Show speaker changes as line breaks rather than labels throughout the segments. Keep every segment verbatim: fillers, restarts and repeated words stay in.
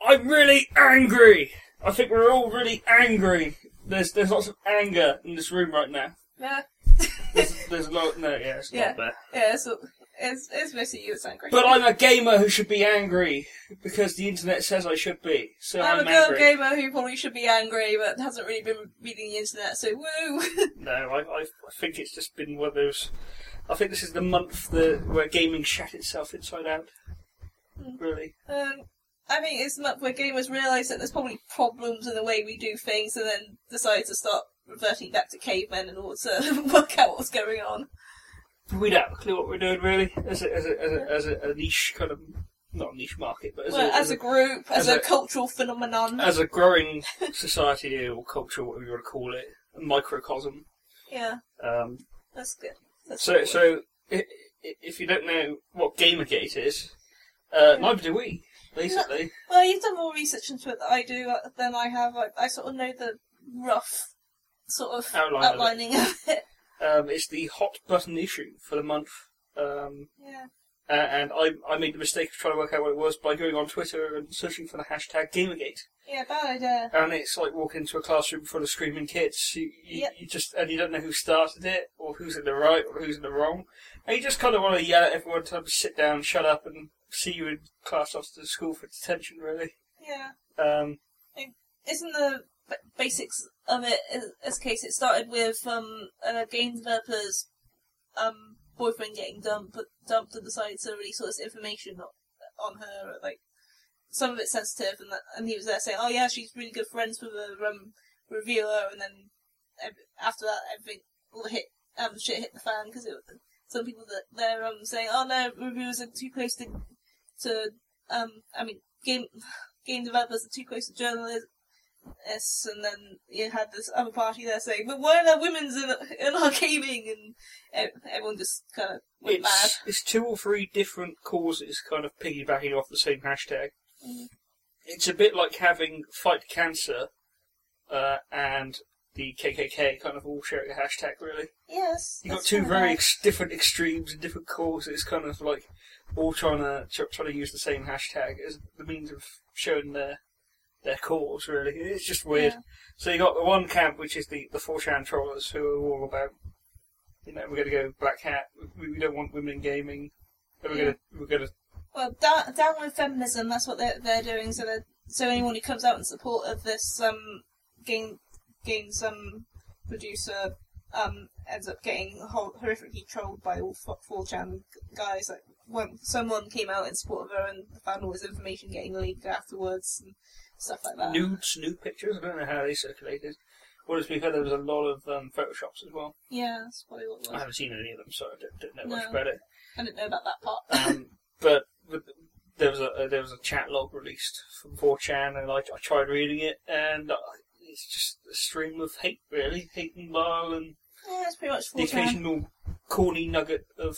I'm really angry. I think we're all really angry. There's there's lots of anger in this room right now.
Yeah.
There's, there's a lot. No, yeah, it's
Yeah.
not there.
Yeah, it's, it's, it's mostly you that's angry.
But I'm a gamer who should be angry because the internet says I should be. So
I'm,
I'm,
a girl
angry.
gamer who probably should be angry, but hasn't really been reading the internet, so woo!
No, I, I I think it's just been one of those. I think this is the month the, where gaming shat itself inside out.
Mm.
Really.
Um, I think it's the month where gamers realise that there's probably problems in the way we do things, and then decide to start reverting back to cavemen in order to work out what's going on.
We don't have a clue what we're doing, really, as a, as a, as a, as a, a niche kind of, not a niche market, but as,
Well,
a,
as,
as
a group, as,
as
a,
a-
cultural phenomenon.
as a growing society or culture, whatever you want to call it, a microcosm.
Yeah,
Um,
that's good. That's
so,
good.
so i- i- if you don't know what Gamergate is, uh, neither do we. Basically,
Well, you've done more research into it than I do uh, than I have. I, I sort of know the rough sort of
Outline of it.
outlining of it.
um, it's the hot button issue for the month. Um,
Yeah.
uh, and I, I made the mistake of trying to work out what it was by going on Twitter and searching for the hashtag Gamergate.
Yeah, bad idea.
And it's like walking into a classroom full of screaming kids. You, you,
Yep.
you just and you don't know who started it, or who's in the right, or who's in the wrong. And you just kind of want to yell at everyone, tell them to sit down, shut up, and see you in class after the school for detention. Really.
Yeah.
Um,
Isn't the b- basics of it, in this case, it started with um, a game developer's um, boyfriend getting dumped, dumped and decided to release all this information on, on her, like, some of it's sensitive, and that, and he was there saying, oh yeah, she's really good friends with a um, reviewer, and then ev- after that, everything, all the hit, um, shit hit the fan, because some people that they're um, saying, oh no, reviewers are too close to, to um, I mean, game game developers are too close to journalists, and then you had this other party there saying, but why are there women's in, in our gaming? And ev- everyone just kind of went mad.
it's it's two or three different causes, kind of piggybacking off the same hashtag.
Mm.
It's a bit like having Fight Cancer uh, and the K K K kind of all sharing a hashtag, really.
Yes.
You've got
that's
two
kinda
very
bad.
ex- different extremes and different causes, kind of like all trying to tr- trying to use the same hashtag as the means of showing their their cause. Really, it's just weird.
Yeah.
So you got the one camp, which is the the four chan trollers, who are all about, you know, we're going to go black hat. We, we don't want women in gaming. We're
Yeah.
going to we're going to
Well, down, down with feminism, that's what they're, they're doing, so they're, so anyone who comes out in support of this um, game games um, producer um, ends up getting hor- horrifically trolled by all four chan guys. Like, when someone came out in support of her and found all this information getting leaked afterwards and stuff like that.
nudes, nude pictures. I don't know how they circulated. Well, as we've heard, there was a lot of um, photoshops as well.
Yeah, that's probably what it
I
was.
haven't seen any of them, so I don't, don't know
No.
much about it.
I didn't know about that part.
Um, but, but there was a uh, there was a chat log released from four chan, and I, I tried reading it, and uh, it's just a stream of hate, really, hate and bile, and
Yeah, it's pretty much
the
four chan.
occasional corny nugget of,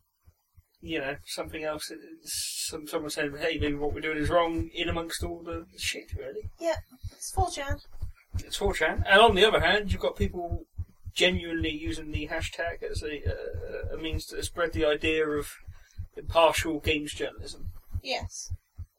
you know, something else. Some someone saying, "Hey, maybe what we're doing is wrong," in amongst all the shit, really.
Yeah, it's four chan.
It's four chan, and on the other hand, you've got people genuinely using the hashtag as a, uh, a means to spread the idea of impartial games journalism,
Yes.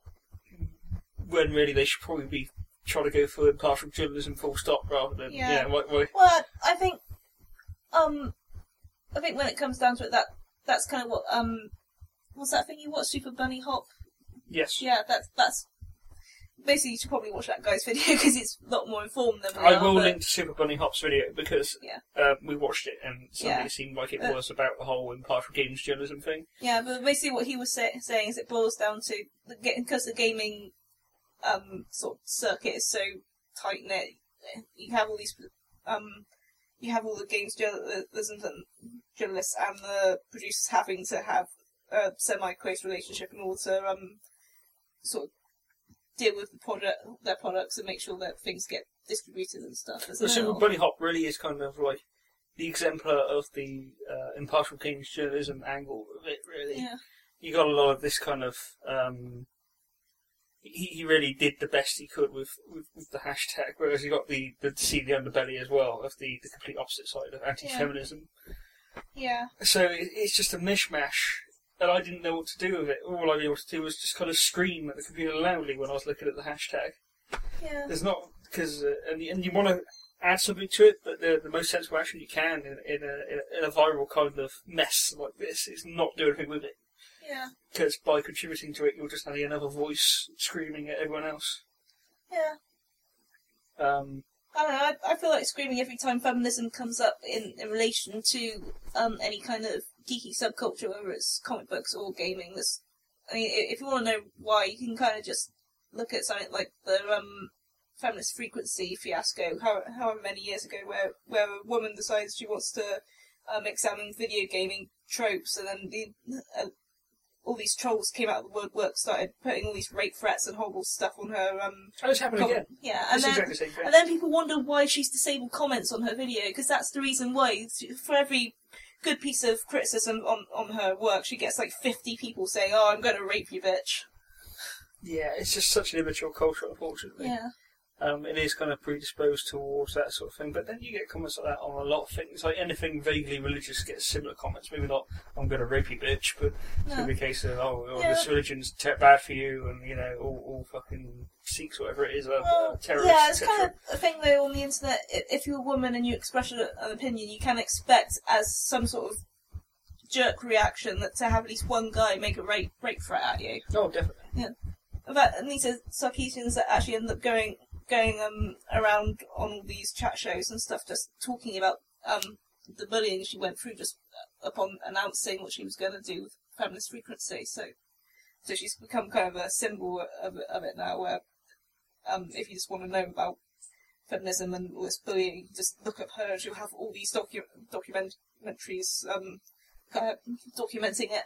when really they should probably be trying to go for impartial journalism full stop rather than
Yeah.
yeah. Why, why,
Well, I think, um, I think when it comes down to it, that that's kind of what um, what's that thing you watch, Super Bunny Hop?
yes,
Yeah, that's that's basically you should probably watch that guy's video because it's a lot more informed than we
I
are,
will
but-
link to Super Bunny Hop's video because
Yeah.
uh, we watched it and suddenly
Yeah.
it seemed like it
Uh,
was about the whole impartial games journalism thing.
Yeah, but basically what he was say- saying is it boils down to the, because the gaming um sort of circuit is so tight knit. You have all these um, you have all the games journalism and journalists and the producers having to have a semi-close relationship in order to um sort of deal with the product, their products, and make sure that things get distributed and stuff. There's
The
no-
Super Bunny Hop really is kind of like the exemplar of the uh, impartial games journalism angle of it, really.
Yeah.
You got a lot of this kind of. Um, he, he really did the best he could with, with, with the hashtag, whereas you got the, the to see the underbelly as well of the, the complete opposite side of anti-feminism.
Yeah.
So it, it's just a mishmash and I didn't know what to do with it. All I was able to do was just kind of scream at the computer loudly when I was looking at the hashtag.
Yeah.
There's not because uh, and, and you want to add something to it, but the the most sensible action you can in, in a in a viral kind of mess like this is not do anything with it.
Yeah.
Because by contributing to it, you're just having another voice screaming at everyone else.
Yeah.
Um,
I don't know, I, I feel like screaming every time feminism comes up in, in relation to um, any kind of geeky subculture, whether it's comic books or gaming. This, I mean, if you want to know why, you can kind of just look at something like the um, feminist frequency fiasco, how, however many years ago, where, where a woman decides she wants to um, examine video gaming tropes, and then the uh, all these trolls came out of the woodwork, started putting all these rape threats and horrible stuff on her. Um,
oh, it's happening again.
Yeah, and
it's
then,
exactly the same thing.
and then people wonder why she's disabled comments on her video, because that's the reason why. For every good piece of criticism on, on her work, she gets like fifty people saying, "Oh, I'm going to rape you, bitch."
Yeah, it's just such an immature culture, unfortunately.
Yeah.
Um, it is kind of predisposed towards that sort of thing, but then you get comments like that on a lot of things. Like anything vaguely religious gets similar comments. Maybe not, "I'm going to rape you, bitch," but it's going to be a case of, "Oh, oh
Yeah.
this religion's te- bad for you," and you know, all, all fucking Sikhs, whatever it is, are
Well,
uh, terrorists.
yeah, it's
et cetera.
kind of a thing though on the internet. i- If you're a woman and you express an an opinion, you can expect as some sort of jerk reaction that to have at least one guy make a rape rape threat at you.
Oh, definitely.
Yeah. In fact, Anita Sarkeesian's that actually end up going going um around on all these chat shows and stuff, just talking about um the bullying she went through just upon announcing what she was going to do with feminist frequency. So, so she's become kind of a symbol of of it now. Where um if you just want to know about feminism and all this bullying, just look at her. She'll have all these docu- documentaries um kind of documenting it.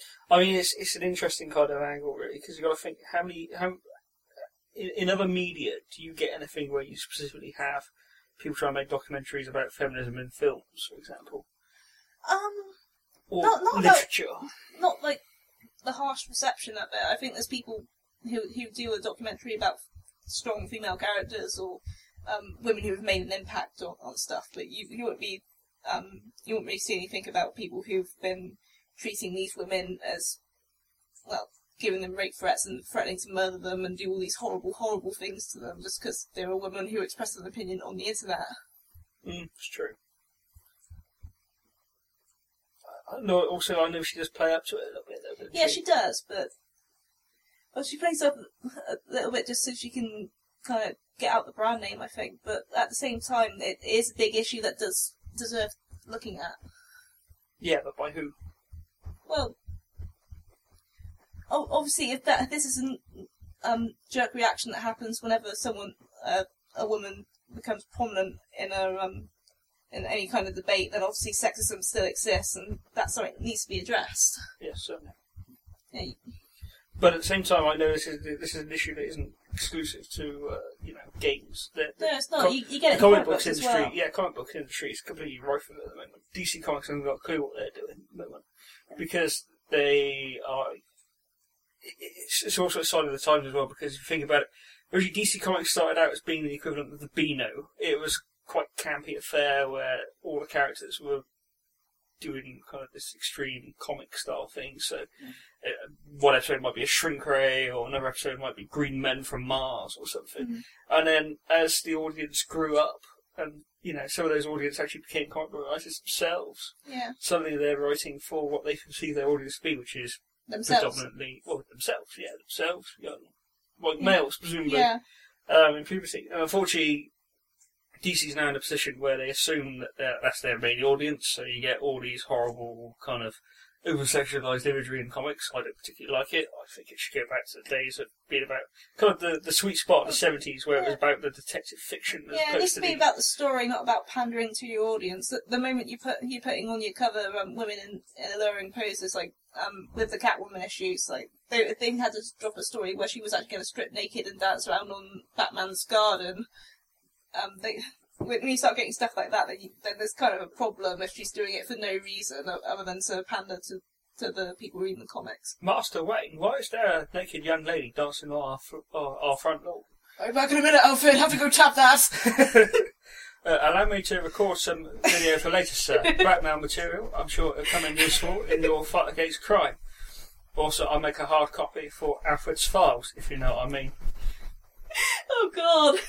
I mean, it's it's an interesting kind of angle, really, because you've got to think how many how in, in other media do you get anything where you specifically have people trying to make documentaries about feminism in films, for example,
um.
or
Not- not
literature?
Not like the harsh reception of it. I think there's people who who do a documentary about strong female characters or um, women who have made an impact on, on stuff, but you you won't be um, you won't really see anything about people who've been treating these women as, well, giving them rape threats and threatening to murder them and do all these horrible, horrible things to them just because they're a woman who expressed an opinion on the internet.
Mm, it's true. I know, also, I know she does play up to it a little bit, though, doesn't
Yeah, she does, but well, she plays up a little bit just so she can kind of get out the brand name, I think. But at the same time, it is a big issue that does deserve looking at.
Yeah, but by who?
Well, o- obviously, if that if this is a um, jerk reaction that happens whenever someone, uh, a woman, becomes prominent in a um, in any kind of debate, then obviously sexism still exists, and that's something that needs to be addressed.
Yes, certainly.
Yeah, you-
But at the same time, I know this is this is an issue that isn't exclusive to uh, you know games. The, the
no, it's not.
com-
You, you get it
the
in
comic
comic
books
books as
industry,
well.
yeah, comic book industry is completely rife with it at the moment. D C Comics haven't got a clue what they're doing at the moment because they are. It's, it's also a sign of the times as well, because if you think about it, originally D C Comics started out as being the equivalent of the Beano. It was quite campy affair where all the characters were doing kind of this extreme comic style thing. So uh, one episode might be a Shrink Ray, or another episode might be Green Men from Mars or something.
Mm-hmm.
And then as the audience grew up, and you know some of those audience actually became comic book writers themselves,
Yeah,
suddenly they're writing for what they perceive their audience to be, which is
themselves.
predominantly, well, themselves, yeah, themselves, young, well,
Yeah.
males, presumably,
Yeah,
um, in puberty. And unfortunately, D C's now in a position where they assume that they're- that's their main audience, so you get all these horrible kind of over-sexualised imagery in comics. I don't particularly like it. I think it should go back to the days of being about kind of the, the sweet spot of the seventies, where it was about the detective fiction as
yeah. It
opposed
needs
to
to be
the...
about the story, not about pandering to your audience. The, the moment you put you're putting on your cover um, women in, in alluring poses, like um, with the Catwoman issues, like they they had to drop a story where she was actually going to strip naked and dance around on Batman's garden. Um, they. When you start getting stuff like that, then, you, then there's kind of a problem if she's doing it for no reason other than to pander to, to the people reading the comics.
Master Wayne, why is there a naked young lady dancing on our, fr- our, our front lawn?
I'll be back in a minute, Alfred. Have to go tap that.
uh, allow me to record some video for later, sir. Blackmail material. I'm sure it'll come in useful in your fight against crime. Also, I'll make a hard copy for Alfred's Files, if you know what I mean.
Oh God.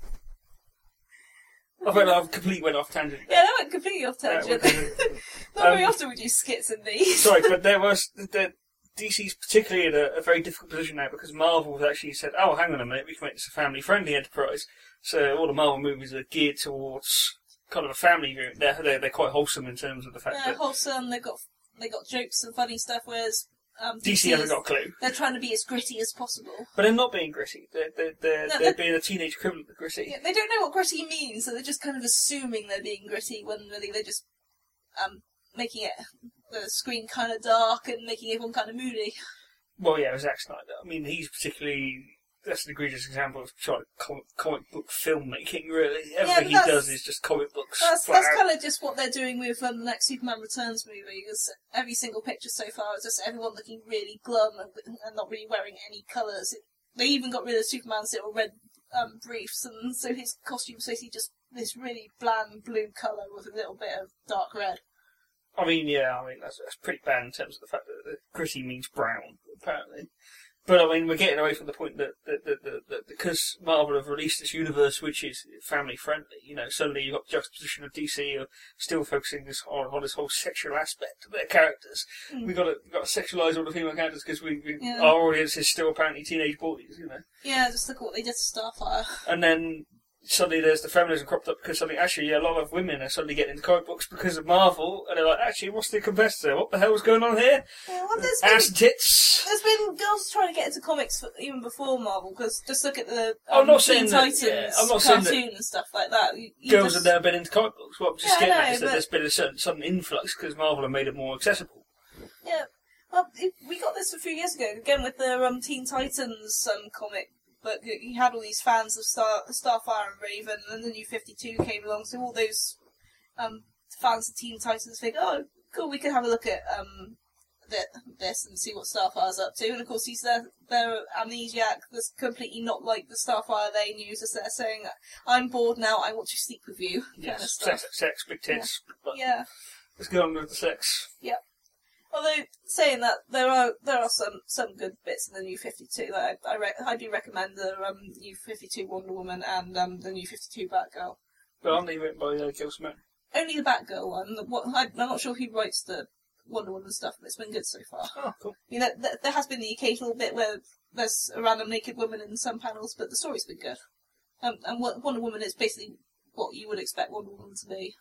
I went, I've completely went off tangent.
Yeah, that went completely off tangent.
Uh,
Not very
um,
often we do skits in these.
Sorry, but there was the D C's particularly in a, a very difficult position now because Marvel has actually said, "Oh, hang on a minute, we can make this a family-friendly enterprise." So all the Marvel movies are geared towards kind of a family view. They're, they're they're quite wholesome in terms of the fact
Yeah,
that
wholesome. They've got they got jokes and funny stuff, whereas um,
D C hasn't got a clue.
They're trying to be as gritty as possible.
But they're not being gritty. They're they're they're,
No,
they're
they're-
being a teenage equivalent of gritty.
Yeah, they don't know what gritty means, so they're just kind of assuming they're being gritty when really they're just um, making it the screen kind of dark and making everyone kind of moody.
Well, yeah, it was Zack Snyder. I mean, he's particularly. That's an egregious example of sort of comic, comic book filmmaking, really. Everything he
but
does is just comic books.
That's
flat
that's
out.
kind of just what they're doing with um, the next Superman Returns movie. Because every single picture so far is just everyone looking really glum and, and not really wearing any colours. It, they even got rid of Superman's little red um, briefs, and so his costume's basically just this really bland blue colour with a little bit of dark red.
I mean, yeah, I mean, that's, that's pretty bad in terms of the fact that, that gritty means brown, apparently. But, I mean, we're getting away from the point that, that, that, that, that because Marvel have released this universe which is family-friendly, you know, suddenly you've got the juxtaposition of D C are still focusing this on, on this whole sexual aspect of their characters.
Mm.
We've got to, we've got to sexualise all the female characters because we, we,
Yeah.
our audience is still apparently teenage boys, you know.
Yeah, just look at what they did to Starfire.
And then suddenly there's the feminism cropped up because suddenly, actually, yeah, a lot of women are suddenly getting into comic books because of Marvel, and they're like, actually, what's the competitor? What the hell's going on here?
Yeah, well, there's
Ass
been,
and tits.
there's been girls trying to get into comics for, even before Marvel, because just look at the um,
I'm not
Teen
saying that-
Titans
yeah, I'm not saying
cartoon
that
and stuff like that. You, you
Girls
just,
have never been into comic books. What I'm just
Yeah, I
getting
know,
at is that
but-
there's been a certain sudden influx because Marvel have made it more accessible.
Yeah, well, it, we got this a few years ago, again with the um, Teen Titans um, comic, but you had all these fans of Star, Starfire and Raven, and then the New fifty-two came along, so all those um, fans of Teen Titans think, oh, cool, we can have a look at um, th- this and see what Starfire's up to, and of course he's their, their amnesiac that's completely not like the Starfire they knew, just there saying, I'm bored now, I want to sleep with you, kind of
Yes,
stuff.
sex, sex, big tits. But
Yeah.
let's go on with the sex.
Although saying that, there are there are some, some good bits in the New fifty-two. Like I I, re- I do recommend the um, New fifty-two Wonder Woman and um, the New fifty-two Batgirl.
But aren't they written by uh, Gil Smith?
Only the Batgirl one. The, what, I, I'm not sure who writes the Wonder Woman stuff, but it's been good so far.
Oh, cool.
You know, th- there has been the occasional bit where there's a random naked woman in some panels, but the story's been good. Um, and what, Wonder Woman is basically what you would expect Wonder Woman to be.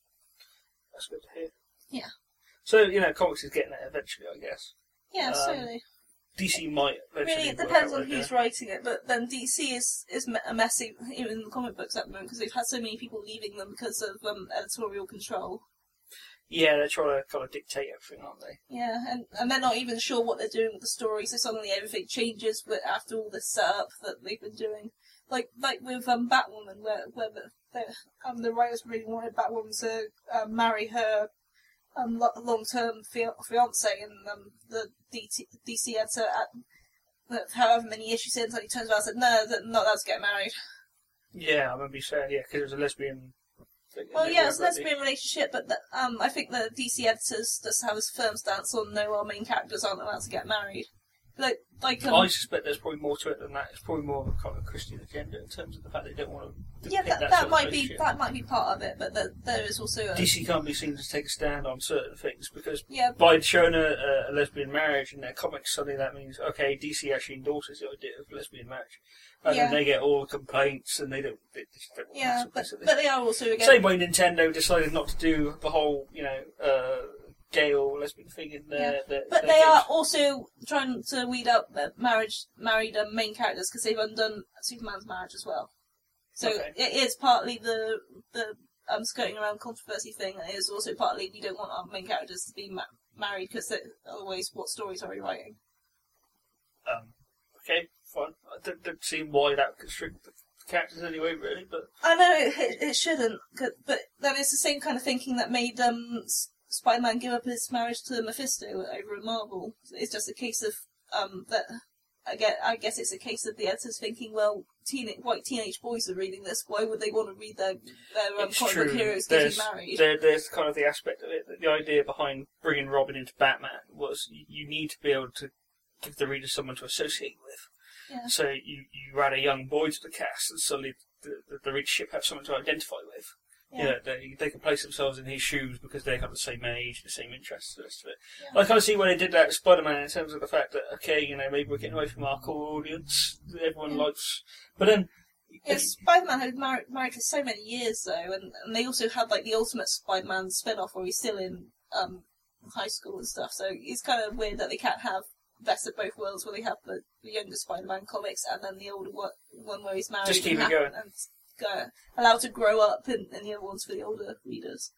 That's good to hear.
Yeah.
So, you know, comics is getting there eventually, I guess.
Yeah,
Um,
slowly.
D C might eventually
Really, it
work
depends
out
on
what they're
who's
doing.
writing it, but then D C is is me- a messy, even in the comic books at the moment, because they've had so many people leaving them because of um, editorial control.
Yeah, they're trying to kind of dictate everything, aren't they?
Yeah, and, and they're not even sure what they're doing with the story, so suddenly everything changes with, after all this setup that they've been doing. Like like with um, Batwoman, where where the, the, um, the writers really wanted Batwoman to um, marry her um, lo- long-term fia- fiance, and um, the D T, D C had to, uh, however many issues in, until he turns around and said, no, they're not allowed to get married.
Yeah, I remember you saying, yeah, because it was a lesbian thing.
Well, yeah, it's a
wasn't it?
lesbian relationship, but the, um, I think the D C editors just have a firm stance on no, our main characters aren't allowed to get married. Like, like um,
I suspect there's probably more to it than that. It's probably more of a kind of Christian agenda in terms of the fact they don't want to.
yeah,
depict
that,
that,
that
sort of
might be
relationship.
that might be part of it, but the, there is also a,
D C can't be seen to take a stand on certain things because
yeah,
by showing a, a lesbian marriage in their comics, suddenly that means, okay, D C actually endorses the idea of lesbian marriage. And
Yeah.
then they get all the complaints and they don't. They just don't want
yeah,
that,
but
basically.
but they are also again.
Same way Nintendo decided not to do the whole, you know, uh, gay or lesbian thing in their.
Yeah.
their
But
their
they are
games.
also trying to weed out uh, marriage, married um, main characters because they've undone Superman's marriage as well. So
Okay.
it is partly the the um, skirting around controversy thing, and it is also partly we don't want our main characters to be ma- married because otherwise, what stories are we writing?
Um, okay, fine. I don't, don't see why that could restrict the characters anyway, really, but.
I know it, it, it shouldn't, 'cause- but then it's the same kind of thinking that made um, S- Spider-Man give up his marriage to Mephisto over at Marvel. It's just a case of um, that. I get. I guess it's a case of the editors thinking, well, teen, white teenage boys are reading this. Why would they want to read their their um,
It's
comic book
true.
heroes
There's,
getting married?
there, there's kind of the aspect of it that the idea behind bringing Robin into Batman was you, you need to be able to give the reader someone to associate with.
Yeah.
So you, you add a young boy to the cast, and suddenly the, the, the readership have someone to identify with.
Yeah.
You know, they, they can place themselves in his shoes because they have the same age, the same interests, the rest of it.
Yeah.
I kind of see why they did that with Spider-Man in terms of the fact that, okay, you know, maybe we're getting away from our core audience that everyone
Yeah.
likes. But then...
Yeah, Spider-Man had married, married for so many years, though, and, and they also had, like, the Ultimate Spider-Man spin-off where he's still in um, high school and stuff, so it's kind of weird that they can't have best of both worlds where they have the, the younger Spider-Man comics and then the older one, one where he's married.
Just keep
and
it going.
And go, allowed to grow up, and, and the other one's for the older readers.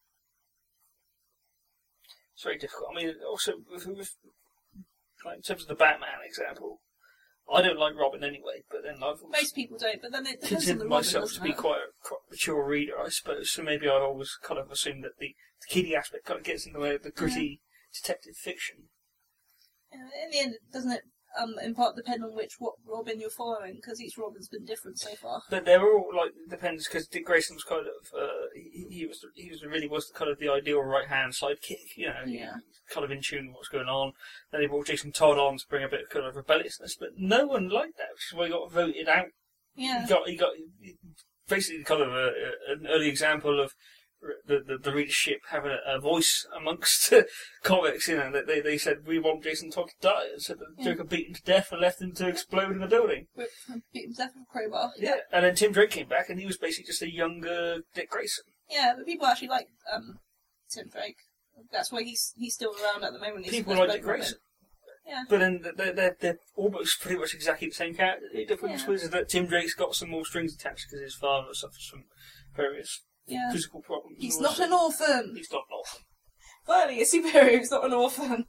It's very difficult. I mean, also, with, with, like, in terms of the Batman example, I don't like Robin anyway, but then I've
Most people don't, but then it depends on the
considered
Robin,
myself
doesn't
to be
it?
quite a quite mature reader, I suppose, so maybe I've always kind of assumed that the, the kiddie aspect kind of gets in the way of the gritty detective fiction.
Yeah, in the end, doesn't it um, in part depend on which what Robin you're following, because each Robin's been different so far.
But they're all, like, depends, because Dick Grayson was kind of, uh, he, he was he was really was kind of the ideal right-hand sidekick, you know,
Yeah.
kind of in tune with what's going on. Then they brought Jason Todd on to bring a bit of kind of rebelliousness, but no one liked that, which is why he got voted out.
Yeah.
He got, he got basically kind of a, a, an early example of the, the, the readership having a, a voice amongst comics, you know, that they, they said, we want Jason Todd to die, and so the
Yeah.
Joker beat him to death and left him to explode in the building.
With beat him to death with a crowbar.
Yeah, and then Tim Drake came back, and he was basically just a younger Dick Grayson.
Yeah, but people actually like um, Tim Drake. That's why he's he's still around at the moment. He's
People
the
like
Red
Dick
Robin.
Grayson.
Yeah.
But then they're, they're, they're almost pretty much exactly the same character. The difference
Yeah.
was that Tim Drake's got some more strings attached because his father suffers from various
Yeah.
physical problems.
He's
and
not
also-
an orphan.
He's not an orphan.
Finally, a superhero who's not an orphan.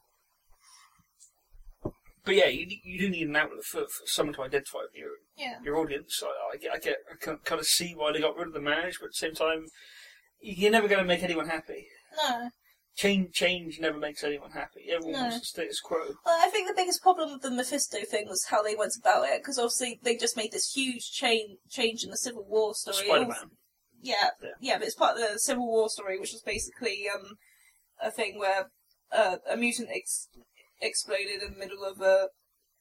But yeah, you, you do need an outlet for, for someone to identify with your,
Yeah.
your audience. I, I get, I get, I can kind of see why they got rid of the marriage, but at the same time, you're never going to make anyone happy.
No.
Change, change never makes anyone happy. Everyone
No.
wants the status quo.
Well, I think the biggest problem with the Mephisto thing was how they went about it, because obviously they just made this huge chain, change in the Civil War story.
Spider-Man.
Yeah,
Yeah.
yeah, but it's part of the Civil War story, which was basically um, a thing where uh, a mutant ex- exploded in the middle of a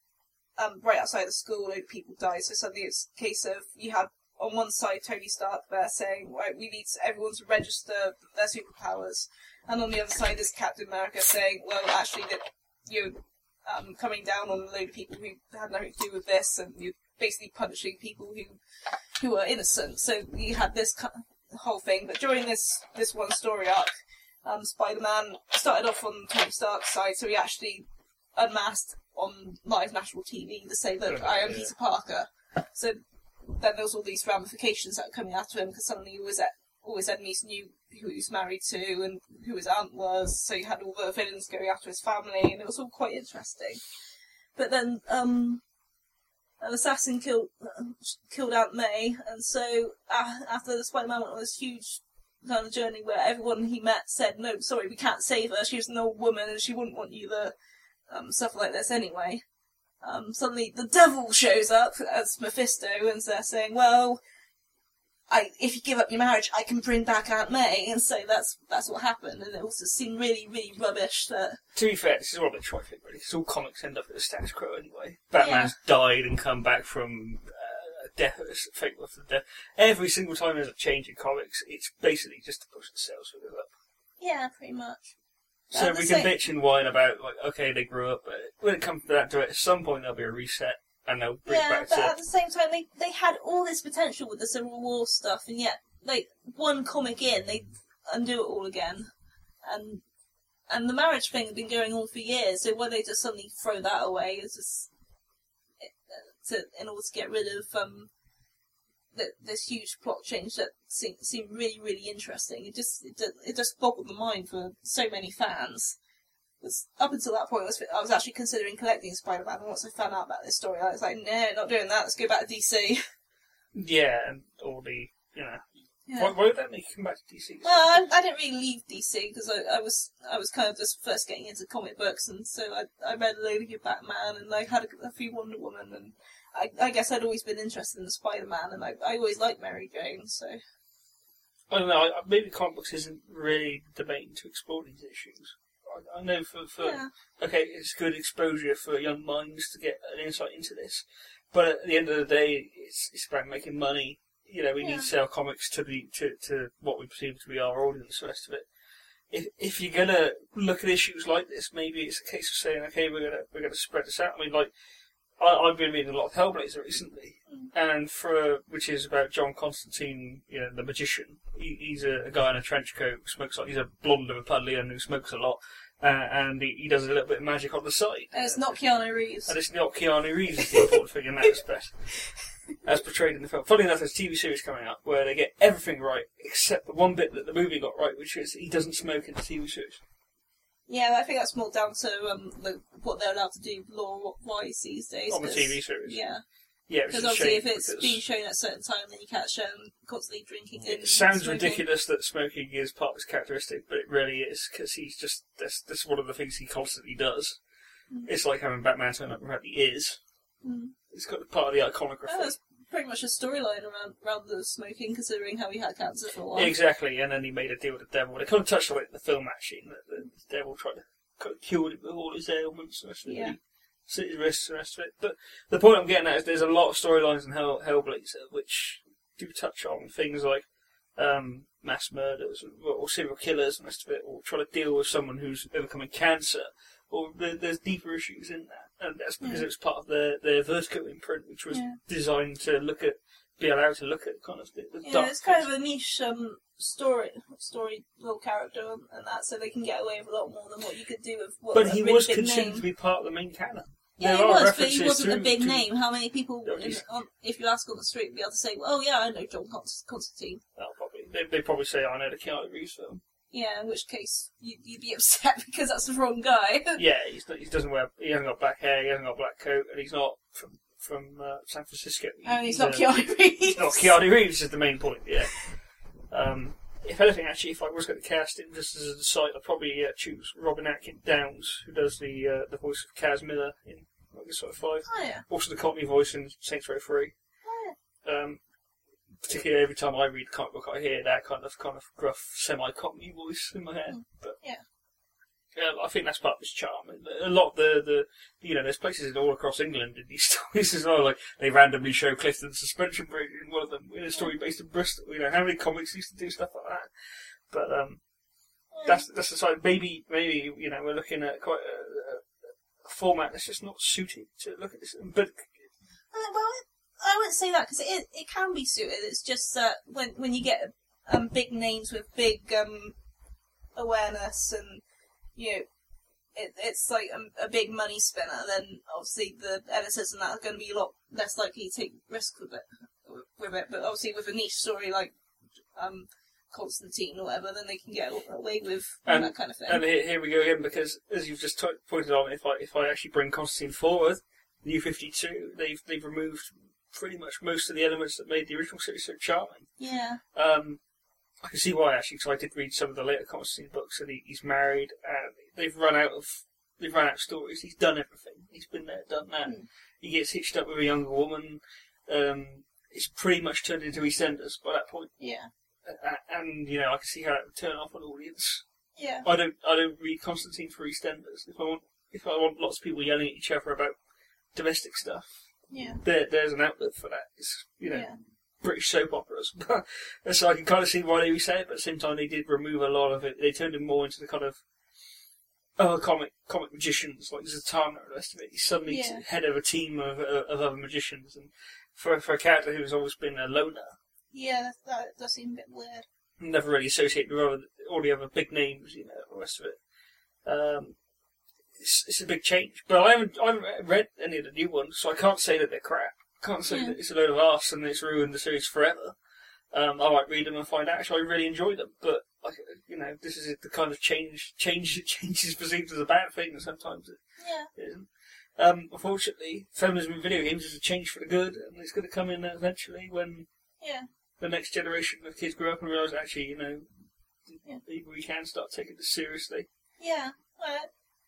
um, right outside the school. A load of people died. So suddenly it's a case of you had on one side Tony Stark there saying, "Right, we need everyone to register their superpowers," and on the other side is Captain America saying, "Well, actually, that you're um, coming down on a load of people who had nothing to do with this, and you're basically punishing people who." who are innocent. So you had this co- whole thing. But during this this one story arc, um, Spider-Man started off on Tony Stark's side, so he actually unmasked on live national T V to say that I am
Yeah.
Peter Parker. So then there was all these ramifications that were coming after him, because suddenly all his, all his enemies knew who he was married to and who his aunt was, so you had all the villains going after his family, and it was all quite interesting. But then, um... an assassin killed uh, killed Aunt May, and so uh, after the Spider-Man went on this huge kind of journey where everyone he met said, "No, sorry, we can't save her. She was an old woman, and she wouldn't want you to um, suffer like this anyway." Um, suddenly, the devil shows up as Mephisto, and they're saying, "Well, I, if you give up your marriage, I can bring back Aunt May," and so that's that's what happened. And it also seemed really, really rubbish that.
To be fair, this is all a bit trifling, really, because all comics end up at the status quo anyway. Batman's died and come back from uh, death, fake after death. Every single time there's a change in comics, it's basically just to push the sales figures up.
Yeah, pretty much.
So
At the
we can
same-
bitch and whine about, like, okay, they grew up, but when it comes to that, to it, at some point there'll be a reset, and they'll bring
Yeah,
back
but
to...
at the same time, they, they had all this potential with the Civil War stuff, and yet, like, one comic in, they undo it all again. And and the marriage thing had been going on for years, so why they just suddenly throw that away is just... It, uh, to, in order to get rid of um, the, this huge plot change that seemed, seemed really, really interesting. It just it, ju- it just boggled the mind for so many fans. Because up until that point, I was, I was actually considering collecting Spider-Man, and once I found out about this story, I was like, no, not doing that, let's go back to D C.
Yeah, and all the, you know...
Yeah.
Why, why would that make you come back to D C?
Well, I, I didn't really leave D C, because I, I was I was kind of just first getting into comic books, and so I, I read a load of Batman, and I had a, a few Wonder Woman, and I, I guess I'd always been interested in the Spider-Man, and I, I always liked Mary Jane, so...
I don't know, I, maybe comic books isn't really the domain to explore these issues. I, I know for, for
Yeah.
okay, it's good exposure for young minds to get an insight into this, but at the end of the day, it's it's about making money. You know, we
Yeah.
need to sell comics to the to, to what we perceive to be our audience. The rest of it. If if you're gonna look at issues like this, maybe it's a case of saying, okay, we're gonna we're gonna spread this out. I mean, like I, I've been reading a lot of Hellblazer recently,
Mm.
and for which is about John Constantine, you know, the magician. He, he's a, a guy in a trench coat, who smokes like he's a blonde of a Puddleian who smokes a lot, uh, and he, he does a little bit of magic on the side.
And it's not Keanu Reeves.
And it's not Keanu Reeves is the important figure in that respect, as portrayed in the film. Funny enough, there's a T V series coming up where they get everything right except the one bit that the movie got right, which is he doesn't smoke in the T V series.
Yeah, I think that's more down to um, the, what they're allowed to do law-wise these days.
On the
'cause-
T V series.
Yeah,
Yeah, which
because
is a
obviously
shame
if it's
because
being shown at a certain time, then you can't show them constantly drinking and
it sounds
smoking.
ridiculous that smoking is part of his characteristic, but it really is, because he's just, that's, that's one of the things he constantly does.
Mm.
It's like having Batman turn up without the ears.
Mm.
It's got part of the iconography.
Oh, that's pretty much a storyline around, around the smoking, considering how he had cancer for a while.
Exactly, and then he made a deal with the devil. They kind of touched on it in the film, actually, that the devil tried to kind of cure him with all his ailments and the rest of it.
Yeah.
He slit his wrists and the rest of it. But the point I'm getting at is there's a lot of storylines in Hell, Hellblazer which do touch on things like um, mass murders or, or serial killers and the rest of it, or try to deal with someone who's overcoming cancer, or there, there's deeper issues in that. And that's because
Yeah.
it was part of their, their Vertigo imprint, which was
Yeah.
designed to look at, be allowed to look at kind of the, the
Yeah,
dark
it's kind
things.
of a niche um, story, story little character and that, so they can get away with a lot more than what you could do with what
But
a
he
really
was
big
considered
name.
to be part of the main canon.
Yeah,
There
he
are
was, but
references
he wasn't
to-
a big
to-
name. How many people,
No,
in,
he's-
on, if you ask on the street, would be able to say, "Oh yeah, I know John Const- Constantine."
Well, probably. They, they probably say, I know the Keanu Reeves film.
Yeah, in which case you, you'd be upset because that's the wrong guy.
Yeah, he's not, he doesn't wear, he hasn't got black hair, he hasn't got a black coat, and he's not from from uh, San Francisco.
and he's
He's,
not
uh,
Keanu Reeves.
He's not Keanu Reeves is the main point, yeah. Um, if anything, actually, if I was going to cast him just as an aside, I'd probably uh, choose Robin Atkin Downs, who does the uh, the voice of Kaz Miller in Sort of Five.
Oh yeah.
Also the Cockney voice in Saints Row three.
Oh,
Um, particularly every time I read the comic book, I hear that kind of kind of gruff, semi-Cockney voice in my head. But
yeah.
yeah, I think that's part of his charm. A lot of the, the you know, there's places all across England in these stories as well. Like they randomly show Clifton Suspension Bridge in one of them in a story based in Bristol. You know, how many comics used to do stuff like that? But um, that's that's the side. Maybe maybe you know we're looking at quite a, a format that's just not suited to look at this. But
Uh, well, I wouldn't say that because it it can be suited. It's just that when when you get um big names with big um awareness and you know it, it's like a, a big money spinner, then obviously the editors and that are going to be a lot less likely to take risks with it. With it, but obviously with a niche story like um Constantine or whatever, then they can get away with
And-
that kind of thing.
And here, here we go again, because as you've just t- pointed on, if I if I actually bring Constantine forward, New fifty-two, they've they've removed pretty much most of the elements that made the original series so charming.
yeah,
Um, I can see why actually, because I did read some of the later Constantine books, and he, he's married, and they've run out of they've run out of stories. He's done everything. He's been there, done that.
Mm.
He gets hitched up with a younger woman. Um, it's pretty much turned into EastEnders by that point.
yeah,
Uh, and you know, I can see how it would turn off an audience.
yeah.
I don't I don't read Constantine for EastEnders. If I want if I want lots of people yelling at each other about domestic stuff,
Yeah.
there there's an outlet for that. It's you know
Yeah.
British soap operas. And so I can kind of see why they would say it, but at the same time they did remove a lot of it. They turned him more into the kind of other comic comic magicians like Zatanna and the rest of it. He's suddenly
Yeah.
head of a team of of, of other magicians, and for for a character who's always been a loner,
Yeah, that, that does seem a bit weird.
never really associated with other, all the other big names, you know, the rest of it. Um, it's, it's a big change. But I haven't, I haven't read any of the new ones, so I can't say that they're crap. I can't say
Yeah.
that it's a load of arse and it's ruined the series forever. Um, I might read them and find out, actually, I really enjoy them. But, I, you know, this is the kind of change, change, change is perceived as a bad thing, and sometimes it
Yeah.
isn't. Um, unfortunately, feminism in video games is a change for the good, and it's going to come in eventually when
Yeah.
the next generation of kids grow up and realise, actually, you know,
Yeah.
maybe we can start taking this seriously.
Yeah. Uh,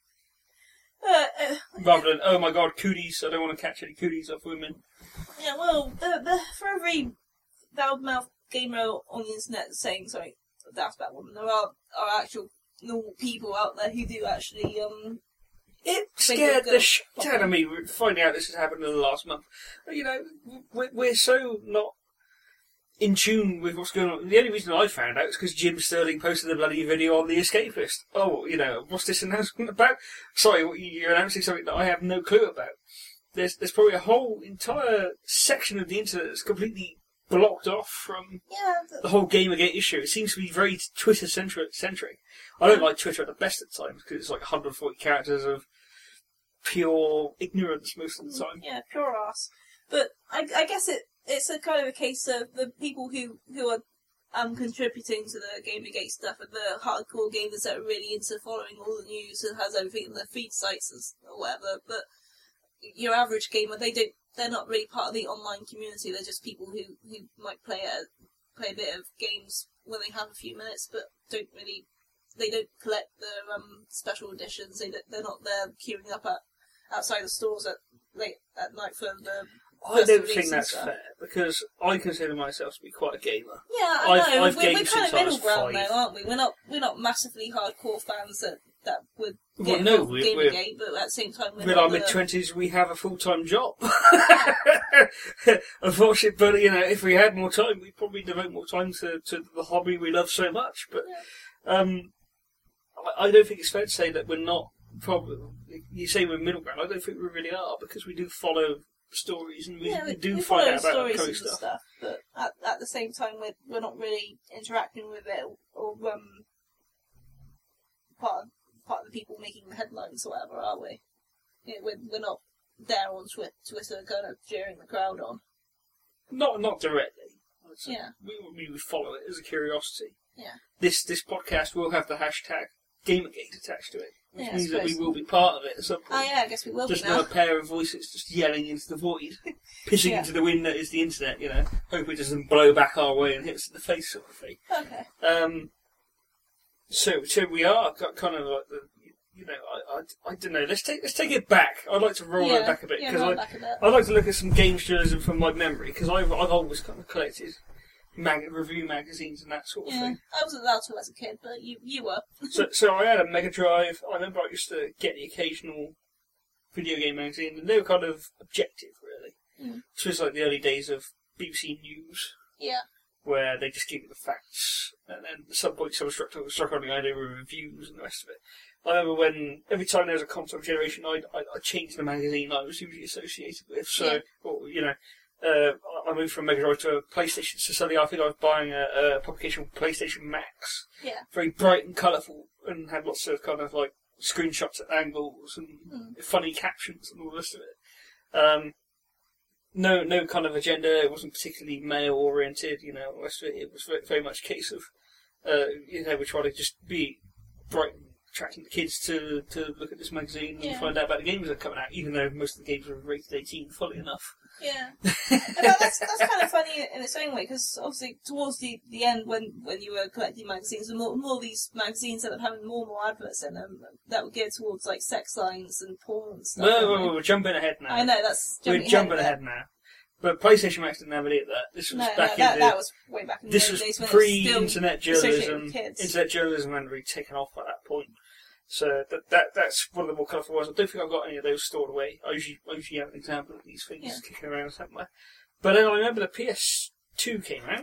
uh, uh,
Rather than, oh my god, cooties, I don't want to catch any cooties off women.
yeah, well, the, the, for every loudmouth gamer on the internet saying, sorry, that's about women, there are, are actual normal people out there who do actually um.
It
think
scared
of
the
girls
shit out of
properly.
me finding out this has happened in the last month. You know, we're, we're so not in tune with what's going on. The only reason I found out is because Jim Sterling posted a bloody video on The Escapist. Oh, you know, what's this announcement about? Sorry, what- you're announcing something that I have no clue about. There's there's probably a whole entire section of the internet that's completely blocked off from
Yeah, the,
the whole Gamergate issue. It seems to be very Twitter-centric. centric. I don't like Twitter at the best of times because it's like one hundred forty characters of pure ignorance most of the time.
yeah, pure ass. But I, I guess it it's a kind of a case of the people who who are um contributing to the Gamergate stuff are the hardcore gamers that are really into following all the news and has everything in their feed sites and s- or whatever. But your average gamer, they don't. They're not really part of the online community. They're just people who, who might play a play a bit of games when they have a few minutes, but don't really. They don't collect the um, special editions. They don't, they're not there queuing up at outside the stores at late at night for the.
I
first
don't
release
think
and
that's
stuff.
fair because I consider myself to be quite a gamer.
Yeah, I
I've-
know.
I've
we're we're
gamed
kind of
since I was
middle ground
five.
though, aren't we? We're not we're not massively hardcore fans that that would
Well,
get
no,
involved
we-
with
we're-
Gamergate, but at the same time we're
In
not
our
the-
mid twenties, we have a full time job. Unfortunately, but you know, if we had more time, we'd probably devote more time to, to the hobby we love so much. But um, I, I don't think it's fair to say that we're not. Probably, you say we're middle ground. I don't think we really are because we do follow stories and we,
yeah,
we
we,
do
we
find
follow
out about
stories
upcoming
and
stuff.
stuff, but at, at the same time we're we're not really interacting with it or, or um part of, part of the people making the headlines or whatever, are we? Yeah, we're we're not there on Twi- Twitter, kind of cheering the crowd on.
Not not directly. I'd say.
Yeah.
We we would follow it as a curiosity.
Yeah.
This this podcast will have the hashtag Gamergate attached to it, which
Yeah, I
means that we
suppose.
will be part of it at some point.
Oh yeah, I guess we will
Just
be now.
another pair of voices just yelling into the void, pissing
Yeah.
into the wind that is the internet, you know. Hope it doesn't blow back our way and hit us in the face sort of thing.
Okay.
Um, so, so we are ki- kind of like the, you know, I, I, I don't know. Let's take let's take it back. I'd like to roll
yeah.
it back a bit
Yeah,
because
roll
I
back a bit.
I'd like to look at some games journalism from my memory because I've I've always kind of collected mag- review magazines and that sort of
Yeah,
thing.
I wasn't allowed to as a kid, but you you were.
So, so I had a Mega Drive. I remember I used to get the occasional video game magazine, and they were kind of objective, really.
Mm.
So it's like the early days of B B C News,
Yeah.
where they just give you the facts, and then at some point someone struck, struck on the idea of reviews and the rest of it. I remember when every time there was a console generation, I'd, I'd, I'd change the magazine I was usually associated with. So,
Yeah.
or, you know, uh, I moved from Mega Drive to a PlayStation, so suddenly I think I was buying a, a publication called PlayStation Max.
Yeah.
Very bright and colourful, and had lots of kind of like screenshots at angles and
Mm.
funny captions and all the rest of it. Um, no, no kind of agenda. It wasn't particularly male oriented. You know, all the rest of it. It was very, very much a case of, uh, you know, we try to just be bright and attracting the kids to to look at this magazine and
Yeah.
find out about the games that are coming out. Even though most of the games were rated eighteen, fully enough.
Yeah, but that's that's kind of funny in its own way because obviously towards the, the end when, when you were collecting magazines, the more more of these magazines ended up having more and more adverts in them that were geared towards like sex lines and porn and stuff.
No,
weren't
no,
they?
no, we're jumping ahead now.
I know that's
We're
jumping
jumping
ahead.
ahead now. But PlayStation Max didn't have any of that. This was
No, no,
back
that,
in
that
the.
was way back in
This
the
was
early days when it was still
pre-internet
associated
journalism.
with kids.
Internet journalism hadn't really taken off at that point. So that, that that's one of the more colourful ones. I don't think I've got any of those stored away. I usually I usually have an example of these things
Yeah.
kicking around somewhere. But then I remember the P S two came out,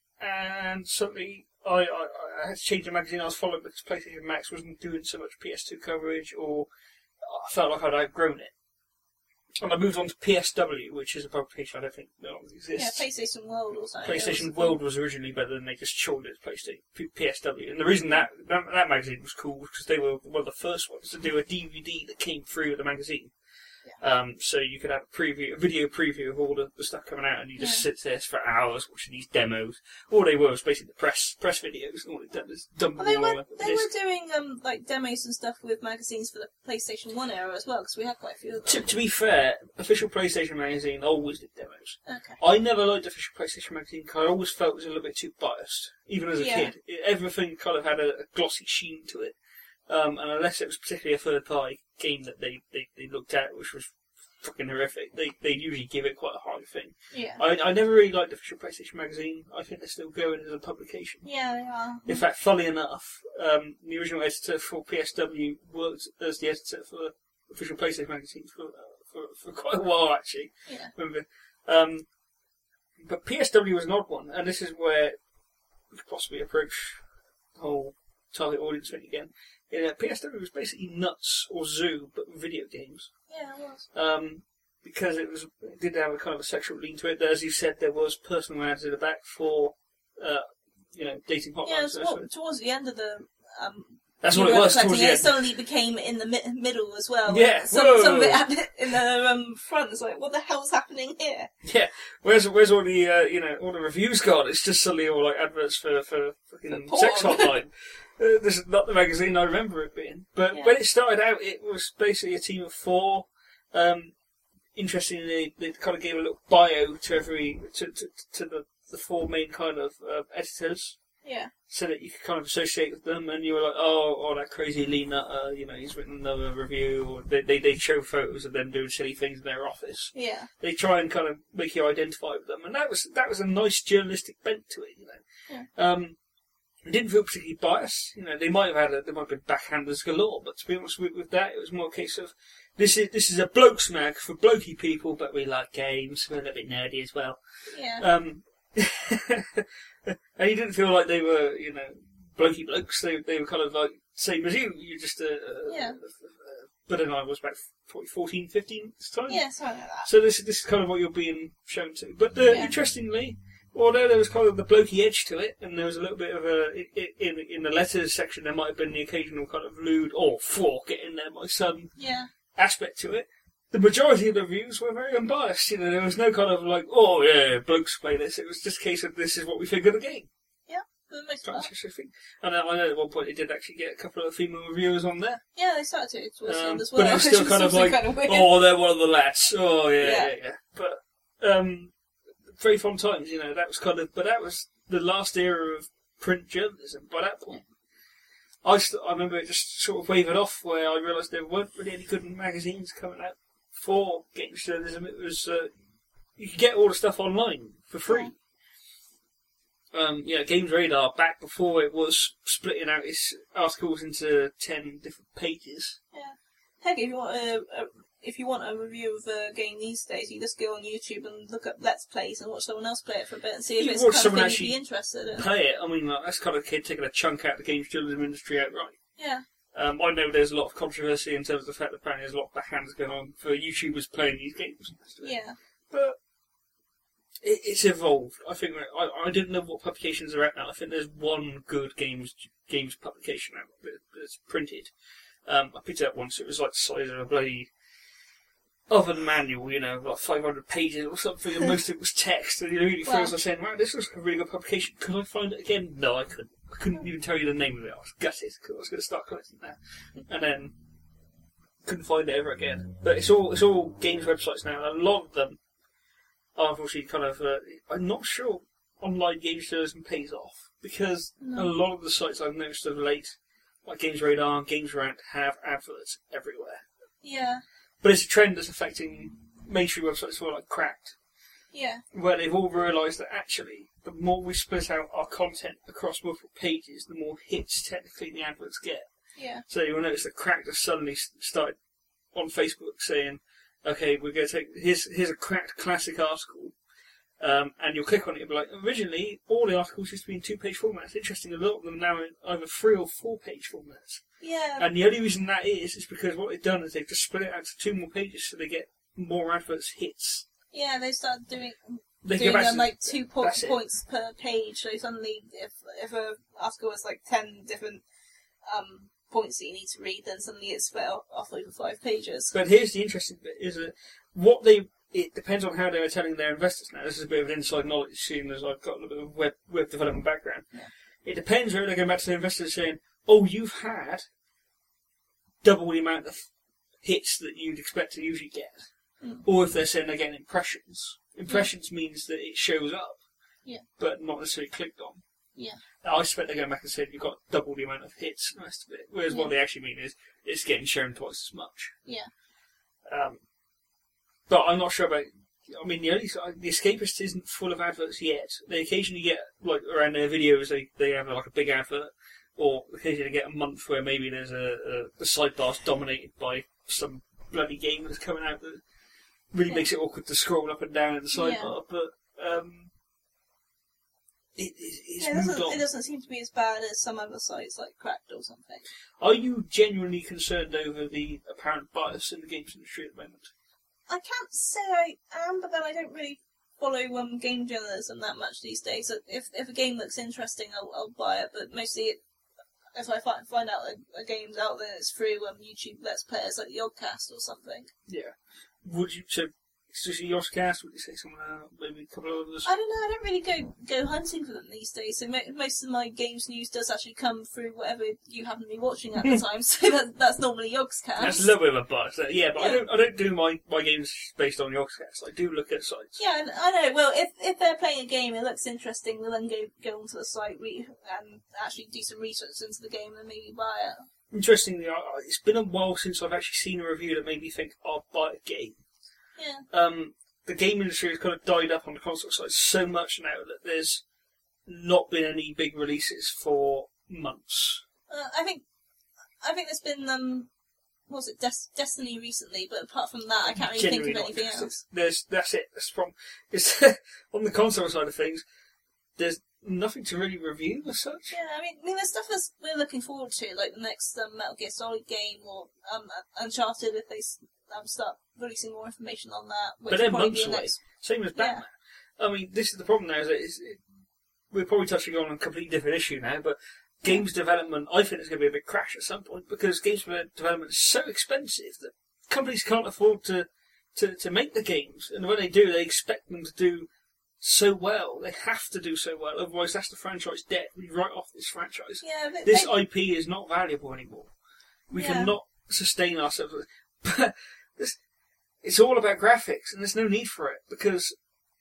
and suddenly I, I, I had to change the magazine I was following because PlayStation Max wasn't doing so much P S two coverage, or I felt like I'd outgrown it. And I moved on to P S W, which is a publication I don't think no longer
yeah,
exists.
PlayStation World or something.
PlayStation
It was-
World was originally better than they just shortened it to PlayStation P S W. And the reason that that, that magazine was cool was because they were one of the first ones to do a D V D that came through with the magazine. Um, so you could have a preview, a video preview of all the, the stuff coming out, and you just
Yeah.
sit there for hours watching these demos. All they were was basically the press press videos, and all they'd done was dump
Well,
them
they
all
were
over the
they were
disc.
doing um like demos and stuff with magazines for the PlayStation One era as well because we had quite a few of
To,
them.
to be fair, official PlayStation magazine always did demos.
Okay.
I never liked official PlayStation magazine because I always felt it was a little bit too biased, even as a
Yeah.
kid. It, everything kind of had a, a glossy sheen to it, um, and unless it was particularly a third-party game that they, they, they looked at, which was fucking horrific. They they usually give it quite a high thing.
Yeah.
I I never really liked the official PlayStation magazine. I think they're still going as a publication.
Yeah, they are.
In fact, funny enough, um, the original editor for P S W worked as the editor for the official PlayStation magazine for uh, for, for quite a while, actually.
Yeah.
Remember? Um, but P S W was an odd one, and this is where we could possibly approach the whole target audience thing again. Yeah, P S W was basically Nuts or Zoo, but with video games.
Yeah, it was.
Um, because it was it did have a kind of a sexual lean to it. As you said, there was personal ads in the back for, uh, you know, dating hotlines.
Yeah, so what, towards the end of the um,
That's what it was. Towards the
it
end.
suddenly became in the mi- middle as well.
Yeah,
some,
whoa.
some of it had it in the um, front. It's like, what the hell's happening here?
Yeah, where's where's all the uh, you know all the reviews gone? It's just suddenly all like adverts for for fucking
For
sex
porn.
hotline. Uh, this is not the magazine I remember it being. But
Yeah.
when it started out, it was basically a team of four. Um, interestingly, they, they kind of gave a little bio to every to to, to the, the four main kind of uh, editors,
Yeah.
so that you could kind of associate with them, and you were like, oh, oh, that crazy Lee Nutter, you know, he's written another review. Or they they they show photos of them doing silly things in their office.
Yeah.
They try and kind of make you identify with them, and that was that was a nice journalistic bent to it, you know.
Yeah.
Um, it didn't feel particularly biased, you know. They might have had a, they might have been backhanders galore, but to be honest with, with that, it was more a case of this is this is a blokes mag for blokey people, but we like games. We're a little bit nerdy as well.
Yeah.
Um, and you didn't feel like they were, you know, blokey blokes. They they were kind of like same as you. You just uh,
Yeah.
uh, but then I was about fourteen, fifteen this time.
Yeah, something like that.
So this this is kind of what you're being shown to. But uh,
Yeah.
interestingly, although there was kind of the blokey edge to it, and there was a little bit of a in in the letters section, there might have been the occasional kind of lewd or "for get in there, my son"
Yeah.
aspect to it. The majority of the reviews were very unbiased. You know, there was no kind of like, "Oh yeah, blokes play this." It was just a case of this is what we think of the game.
Yeah, for the most part.
And I know at one point they did actually get a couple of female reviewers on there.
Yeah, they started to towards the
Um,
end as well.
but it's
which
still
was
kind of
also
like,
kind of weird.
oh, they're one of the lads. Oh, yeah,
Yeah.
yeah, yeah. But, um, very fun times, you know, that was kind of, but that was the last era of print journalism by that point. I, st- I remember it just sort of wavered off where I realised there weren't really any good magazines coming out for games journalism. It was, uh, you could get all the stuff online for free. Um, yeah, Games Radar, back before it was splitting out its articles into ten different pages.
Yeah. Heck, if you want a, a if you want a review of a game these days, you just go on YouTube and look up Let's Plays and watch someone else play it for a bit and see if
You
it's the
watch
kind of
someone
thing you'd
actually
be interested in.
Play it. I mean, like, that's kind of a kid taking a chunk out of the games journalism industry outright.
Yeah.
Um, I know there's a lot of controversy in terms of the fact that apparently there's a lot of backhands going on for YouTubers playing these games. And the rest of it.
Yeah.
But it, it's evolved. I think I, I didn't know what publications are out now. I think there's one good games games publication out that, that's printed. Um, I picked it up once. It was like the size of a bloody oven manual, you know, like five hundred pages or something, and most of it was text. And you really
Wow.
feels like saying, "Wow, this was a really good publication. Could I find it again?" No, I couldn't. I couldn't even tell you the name of it. I was gutted because I was going to start collecting that, and then couldn't find it ever again. But it's all it's all games websites now. And a lot of them are unfortunately kind of. Uh, I'm not sure online games journalism pays off because
No.
a lot of the sites I've noticed of late, like Games Radar and Games Rant, have adverts everywhere.
Yeah.
But it's a trend that's affecting mainstream websites as well, like Cracked,
Yeah.
where they've all realised that actually, the more we split out our content across multiple pages, the more hits technically the adverts get.
Yeah.
So you'll notice that Cracked has suddenly s- started on Facebook saying, okay, we're going to take, here's, here's a Cracked classic article, um, and you'll click on it and be like, originally, all the articles used to be in two-page formats. Interesting, a lot of them now in either three or four-page formats.
Yeah.
And the only reason that is, is because what they've done is they've just split it out to two more pages so they get more adverts hits.
Yeah, they started doing
They
doing
go back
them
to-
like two po-
that's it.
points per page. So suddenly, if if a article has like ten different um points that you need to read, then suddenly it's split off off over five pages.
But here's the interesting bit, is that what they, it depends on how they're telling their investors now. This is a bit of an inside knowledge, seeing as I've got a little bit of web, web development background.
Yeah.
It depends whether they're going back to their investors saying, oh, you've had double the amount of hits that you'd expect to usually get.
Mm.
Or if they're saying they're getting impressions. Impressions means that it shows up,
Yeah.
but not necessarily clicked on.
Yeah.
I expect they're going back and saying you've got double the amount of hits and the rest of it. Whereas what
Yeah.
they actually mean is it's getting shown twice as much.
Yeah.
Um, But I'm not sure about. I mean, the only the Escapist isn't full of adverts yet. They occasionally get like around their videos, they they have like a big advert, or occasionally get a month where maybe there's a, a the sidebar's dominated by some bloody game that's coming out that really
Yeah.
makes it awkward to scroll up and down in the sidebar.
Yeah.
But um, it, it, it's
Yeah, it,
moved
doesn't,
on.
it doesn't seem to be as bad as some other sites like Cracked or something.
Are you genuinely concerned over the apparent bias in the games industry at the moment?
I can't say I am, but then I don't really follow um, game journalism that much these days. So if if a game looks interesting, I'll, I'll buy it. But mostly, it, if I find find out a, a game's out there, it's through um, YouTube Let's Players like the Oddcast or something.
Yeah. Would you so? Is it your cast? Would you say someone uh, maybe a couple of others?
I don't know. I don't really go go hunting for them these days. So mo- most of my games news does actually come through whatever you happen to be watching at the time. So that, that's normally Yogscast.
That's a little bit of a bias. uh, Yeah, but I
Yeah.
don't. I don't do my, my games based on Yogscast. I do look at sites.
Yeah, I know. Well, if if they're playing a game, it looks interesting. We'll then go go onto the site re- and actually do some research into the game and maybe buy it.
Interestingly, I, I- it's been a while since I've actually seen a review that made me think I'll buy a game.
Yeah.
Um, the game industry has kind of died up on the console side so much now that there's not been any big releases for months.
Uh, I think I think there's been um, what was it Des- Destiny recently, but apart from that, I can't really
Genuinely
think of
not,
anything
because
else.
There's that's it. That's the problem. It's on the console side of things. There's nothing to really review as such.
Yeah, I mean, I mean, there's stuff that's we're looking forward to, like the next um, Metal Gear Solid game or um, Uncharted if they s- um, start releasing more information on that. Which
But they're
will probably
months
be
away.
next.
Same as Batman. I mean, this is the problem now. Is that it's, it, we're probably touching on a completely different issue now, but games development, I think, is going to be a big crash at some point because games development is so expensive that companies can't afford to, to, to make the games, and when they do, they expect them to do so well. They have to do so well, otherwise that's the franchise debt. We write off this franchise.
Yeah, they,
This
they,
I P is not valuable anymore. We
Yeah.
cannot sustain ourselves. But this, it's all about graphics, and there's no need for it because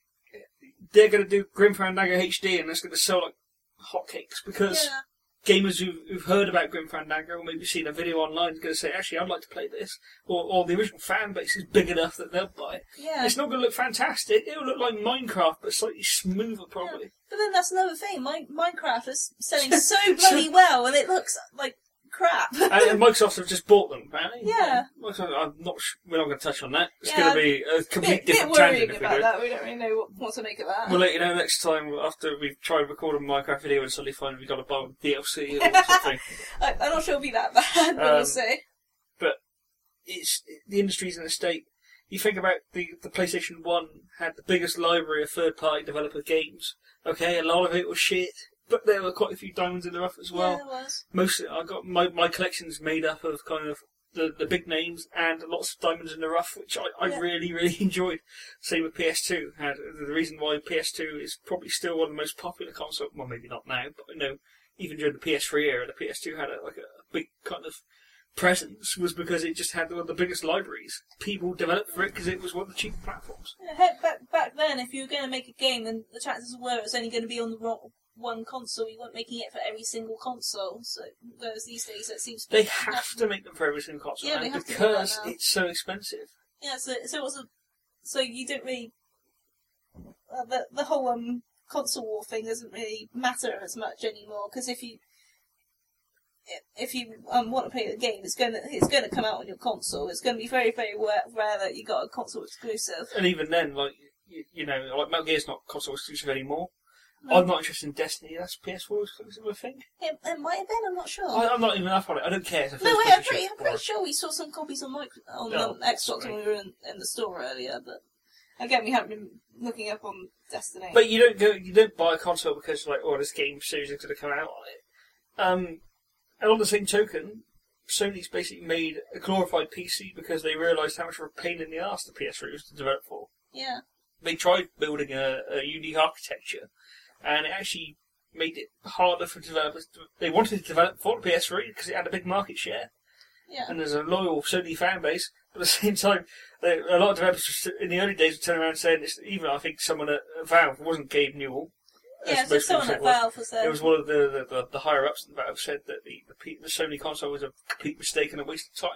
they're going to do Grim Fandango H D, and that's going to sell like hotcakes. Because
yeah.
gamers who've, who've heard about Grim Fandango or maybe seen a video online are going to say, "Actually, I'd like to play this," or, or the original fan base is big enough that they'll buy it.
Yeah.
It's not going to look fantastic. It'll look like Minecraft, but slightly smoother, probably.
But then that's another thing. My, Minecraft is selling so bloody well, and it looks like crap.
and, and Microsoft have just bought them, apparently.
Yeah.
Microsoft, I'm not. Sh- we're not going to touch on that. It's
Yeah.
going to be a complete
bit, bit
different
worrying
tangent if we
about
do.
that. We don't really know what, what to make of that.
We'll let you know next time after we've tried recording a Minecraft video and suddenly find we've got a buy D L C or something.
I, I'm not sure it'll be that bad, but
Um,
we'll see.
But it's the industry's in a state. You think about the the PlayStation One had the biggest library of third-party developer games. Okay, a lot of it was shit, but there were quite a few diamonds in the rough as well.
Yeah, it was.
Most I got my my collection's made up of kind of the, the big names and lots of diamonds in the rough, which I, I
Yeah.
really really enjoyed. Same with P S two. Had the reason why P S two is probably still one of the most popular consoles. Well, maybe not now, but I know even during the P S three era, the P S two had a, like a, a big kind of presence was because it just had one of the biggest libraries. People developed for it because it was one of the cheaper platforms.
Yeah, heck, back, back then, if you were going to make a game, then the chances were it was only going to be on the wrong one console. You weren't making it for every single console. So, whereas these days, it seems to
They
be
have to make them for every single console
Yeah,
now
they have to do
because
that now.
it's so expensive.
Yeah, so so it was a, so you don't really uh, the the whole um console war thing doesn't really matter as much anymore because if you if you um, want to play the game, it's going to it's going to come out on your console. It's going to be very very rare, rare that you got a console exclusive.
And even then, like you, you know, like Metal Gear's not console exclusive anymore.
No.
I'm not interested in Destiny. That's P S four exclusive, I think.
It, it might have been. I'm not sure.
I, I'm not even up on it. I don't care. It's a
no,
first
wait, I'm
person
pretty,
shooter.
I'm pretty sure we saw some copies on mic- on
Oh,
um, Xbox
sorry.
when we were in, in the store earlier, but again, we haven't been looking up on Destiny.
But you don't go. You don't buy a console because you're like, oh, this game series is going to come out on it. Um, and on the same token, Sony's basically made a glorified P C because they realised how much of a pain in the arse the P S three was to develop for.
yeah,
They tried building a, a unique architecture, and it actually made it harder for developers. To, they wanted to develop for the P S three because it had a big market share,
yeah,
and there's a loyal Sony fan base. But at the same time, they, a lot of developers in the early days would turn around and say, this, even I think someone at Valve, it wasn't Gabe Newell. as
yeah. So
most people
someone
said
at
it was.
Valve was there.
It was one of the, the, the, the higher ups in Valve said that the, the, P- the Sony console was a complete mistake and a waste of time.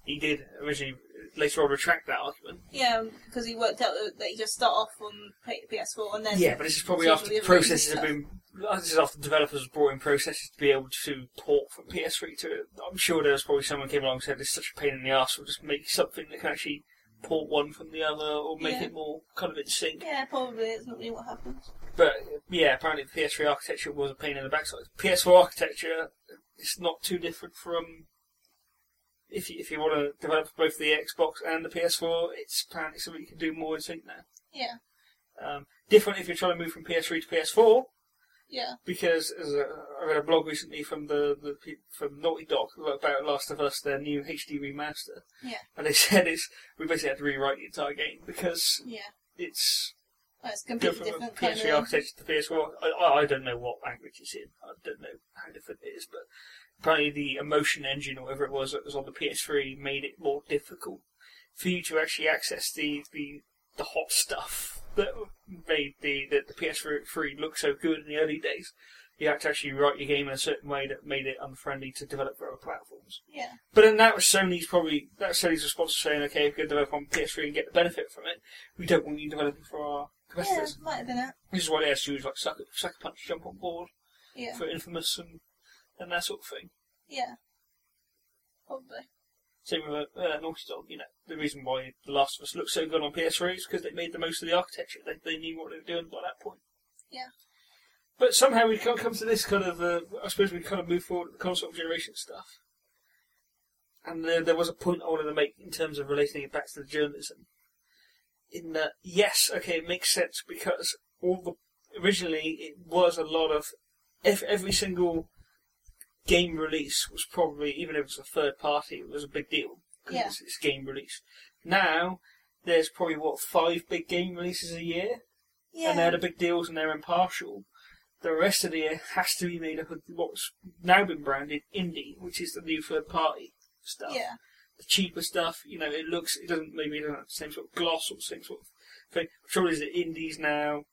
he did originally later on retract that argument.
Yeah, because he worked out that he just start off on P S four and then...
Yeah, but this is probably
sort
after
of
the
the
processes have
stuff.
been... This is after developers brought in processes to be able to port from P S three to it. I'm sure there was probably someone came along and said, this is such a pain in the arse, we'll just make something that can actually port one from the other, or make
Yeah.
it more kind of in sync.
Yeah, probably. It's not really what happens.
But, yeah, apparently the P S three architecture was a pain in the backside. P S four architecture is not too different from... If you, if you want to develop both the Xbox and the P S four, it's apparently something you can do more in sync now.
Yeah.
Um, different if you're trying to move from P S three to P S four,
Yeah.
because as a, I read a blog recently from the, the pe- from Naughty Dog about Last of Us, their new H D remaster,
Yeah.
and they said it's we basically had to rewrite the entire game because
Yeah.
it's
Oh, it's
go
completely
from a
different
P S three
kind of...
architecture to P S four. I, I, I don't know what language it's in. I don't know how different it is, but apparently the emotion engine or whatever it was that was on the P S three made it more difficult for you to actually access the the, the hot stuff that made the, the, the P S three look so good in the early days. You had to actually write your game in a certain way that made it unfriendly to develop for other platforms.
Yeah.
But then that was Sony's probably that was Sony's response to saying, okay, if we can develop on P S three and get the benefit from it, we don't want you developing for our
Yeah,
competitors.
might have been it.
Which is why they had studios like Sucker, Sucker Punch jump on board
Yeah.
for Infamous and, and that sort of thing.
Yeah. Probably.
Same with uh, Naughty Dog, you know. The reason why The Last of Us looks so good on P S three is because they made the most of the architecture. They, they knew what they were doing by that point.
Yeah.
But somehow we can't come to this kind of, uh, I suppose we kind of move forward with the console generation stuff. And there, there was a point I wanted to make in terms of relating it back to the journalism. In that, yes, okay, it makes sense because all the originally it was a lot of, if every single game release was probably, even if it was a third party, it was a big deal. Because
Yeah.
it's, it's game release. Now, there's probably, what, five big game releases a year?
Yeah.
And they're the big deals and they're impartial. The rest of the year has to be made up of what's now been branded indie, which is the new third party stuff.
Yeah.
The cheaper stuff, you know, it looks, it doesn't, maybe it doesn't have the same sort of gloss or the same sort of thing. The trouble is that indies now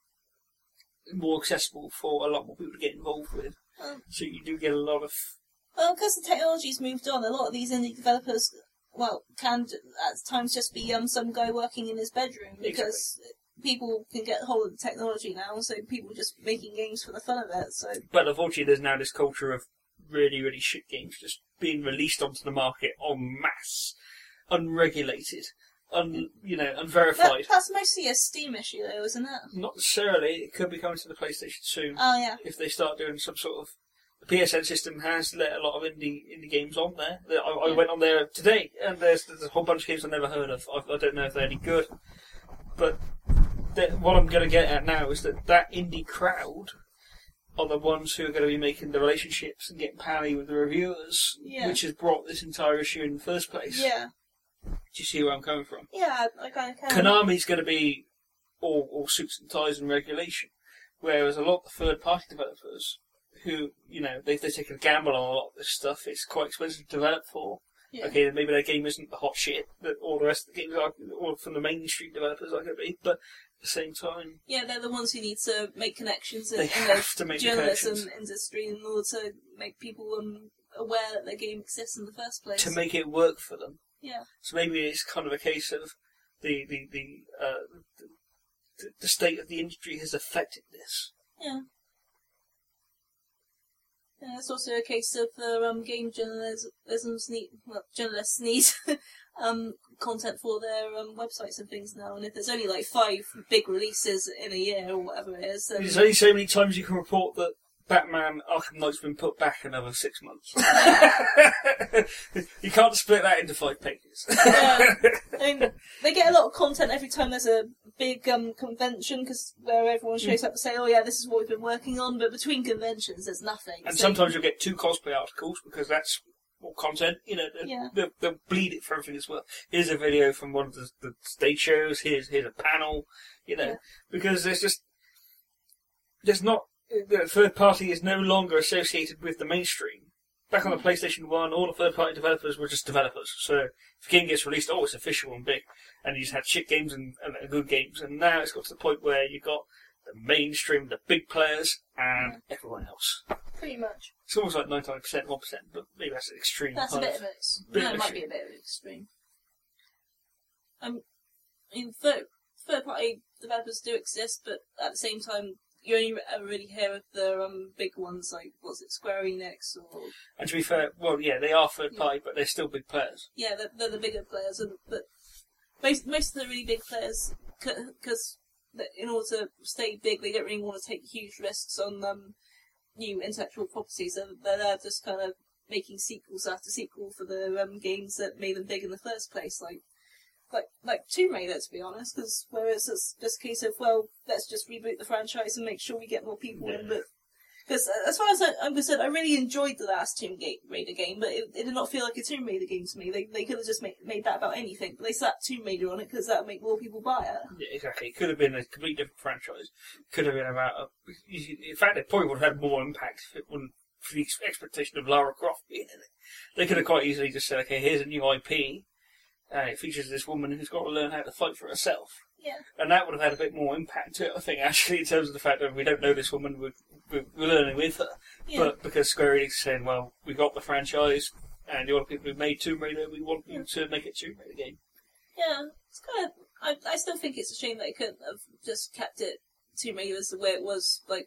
more accessible for a lot more people to get involved with.
Um,
So you do get a lot of...
Well, because the technology's moved on, a lot of these indie developers, well, can at times just be um, some guy working in his bedroom because people can get hold of the technology now, so people are just making games for the fun of it. So
But unfortunately there's now this culture of really, really shit games just being released onto the market en masse, unregulated, un, you know,
that,
unverified.
that's mostly a Steam issue, though, isn't it?
Not necessarily. It could be coming to the PlayStation soon.
Oh yeah,
If they start doing some sort of... The P S N system has let a lot of indie indie games on there. I, I
Yeah.
went on there today, and there's, there's a whole bunch of games I've never heard of. I, I don't know if they're any good. But the, what I'm going to get at now is that that indie crowd are the ones who are going to be making the relationships and getting pally with the reviewers,
Yeah.
which has brought this entire issue in the first place.
yeah,
Do you see where I'm coming from?
yeah. I, I kind of can.
Konami's going to be all, all suits and ties and regulation, whereas a lot of the third-party developers, who, you know, they, they've taken a gamble on a lot of this stuff, it's quite expensive to develop for.
Yeah.
Okay, then maybe their game isn't the hot shit that all the rest of the games are, all from the mainstream developers are going to be, but at the same time,
Yeah, they're the ones who need to make connections in,
they
in
have
the
to make the
journalism
connections
industry in order to make people um, aware that their game exists in the first place.
to make it work for them.
Yeah.
So maybe it's kind of a case of the the the, uh, the, the state of the industry has affected this.
Yeah. Yeah, it's also a case of uh, um, game journalism's need, well, journalists need um, content for their um, websites and things now, and if there's only like five big releases in a year or whatever it is, then
There's only so many times you can report that Batman Arkham Knight's been put back another six months. You can't split that into five pages.
yeah, I mean, they get a lot of content every time there's a big um, convention, because where everyone shows up and say, "Oh yeah, this is what we've been working on." But between conventions, there's nothing.
And
So-
sometimes you'll get two cosplay articles because that's more content. You know, they-
Yeah.
they'll, they'll bleed it for everything as well. Here's a video from one of the, the stage shows. Here's here's a panel. You know,
Yeah.
because there's just there's not the third party is no longer associated with the mainstream. Back on the PlayStation one, all the third party developers were just developers. So if a game gets released, oh, it's official and big, and you just had shit games and, and good games. And now it's got to the point where you've got the mainstream, the big players, and mm. everyone else.
Pretty much.
It's almost like ninety-nine percent, one percent, but maybe that's an extreme.
That's a bit of, of it.
Bit
no,
of
it might
extreme.
be a bit of an extreme. Um, I mean, third, third party developers do exist, but at the same time, you only ever really hear of the um, big ones, like, what's it, Square Enix or...
And to be fair, well, yeah, they are third party, yeah. but they're still big players.
Yeah, they're, they're the bigger players, and, but most, most of the really big players, because in order to stay big, they don't really want to take huge risks on um, new intellectual properties. They're, they're there just kind of making sequels after sequel for the um, games that made them big in the first place, like like like Tomb Raider, to be honest. Because whereas it's just a case of, well, let's just reboot the franchise and make sure we get more people yeah. in. But because as far as I, I'm concerned, I really enjoyed the last Tomb Raider game, but it, it did not feel like a Tomb Raider game to me. They they could have just made, made that about anything, but they slapped Tomb Raider on it because that would make more people buy it.
Yeah, exactly. It could have been a completely different franchise. Could have been about... A, in fact, it probably would have had more impact if it wouldn't, for the expectation of Lara Croft being in it. They could have quite easily just said, okay, here's a new I P, and it features this woman who's got to learn how to fight for herself.
Yeah.
And that would have had a bit more impact to it, I think, actually, in terms of the fact that we don't know this woman, we're, we're, we're learning with her. Yeah. But because Square Enix is saying, well, we got the franchise, and the other people who made Tomb Raider, we want you to make it a Tomb Raider game.
Yeah, it's kind of... I, I still think it's a shame that they couldn't have just kept it Tomb Raider as the way it was, like,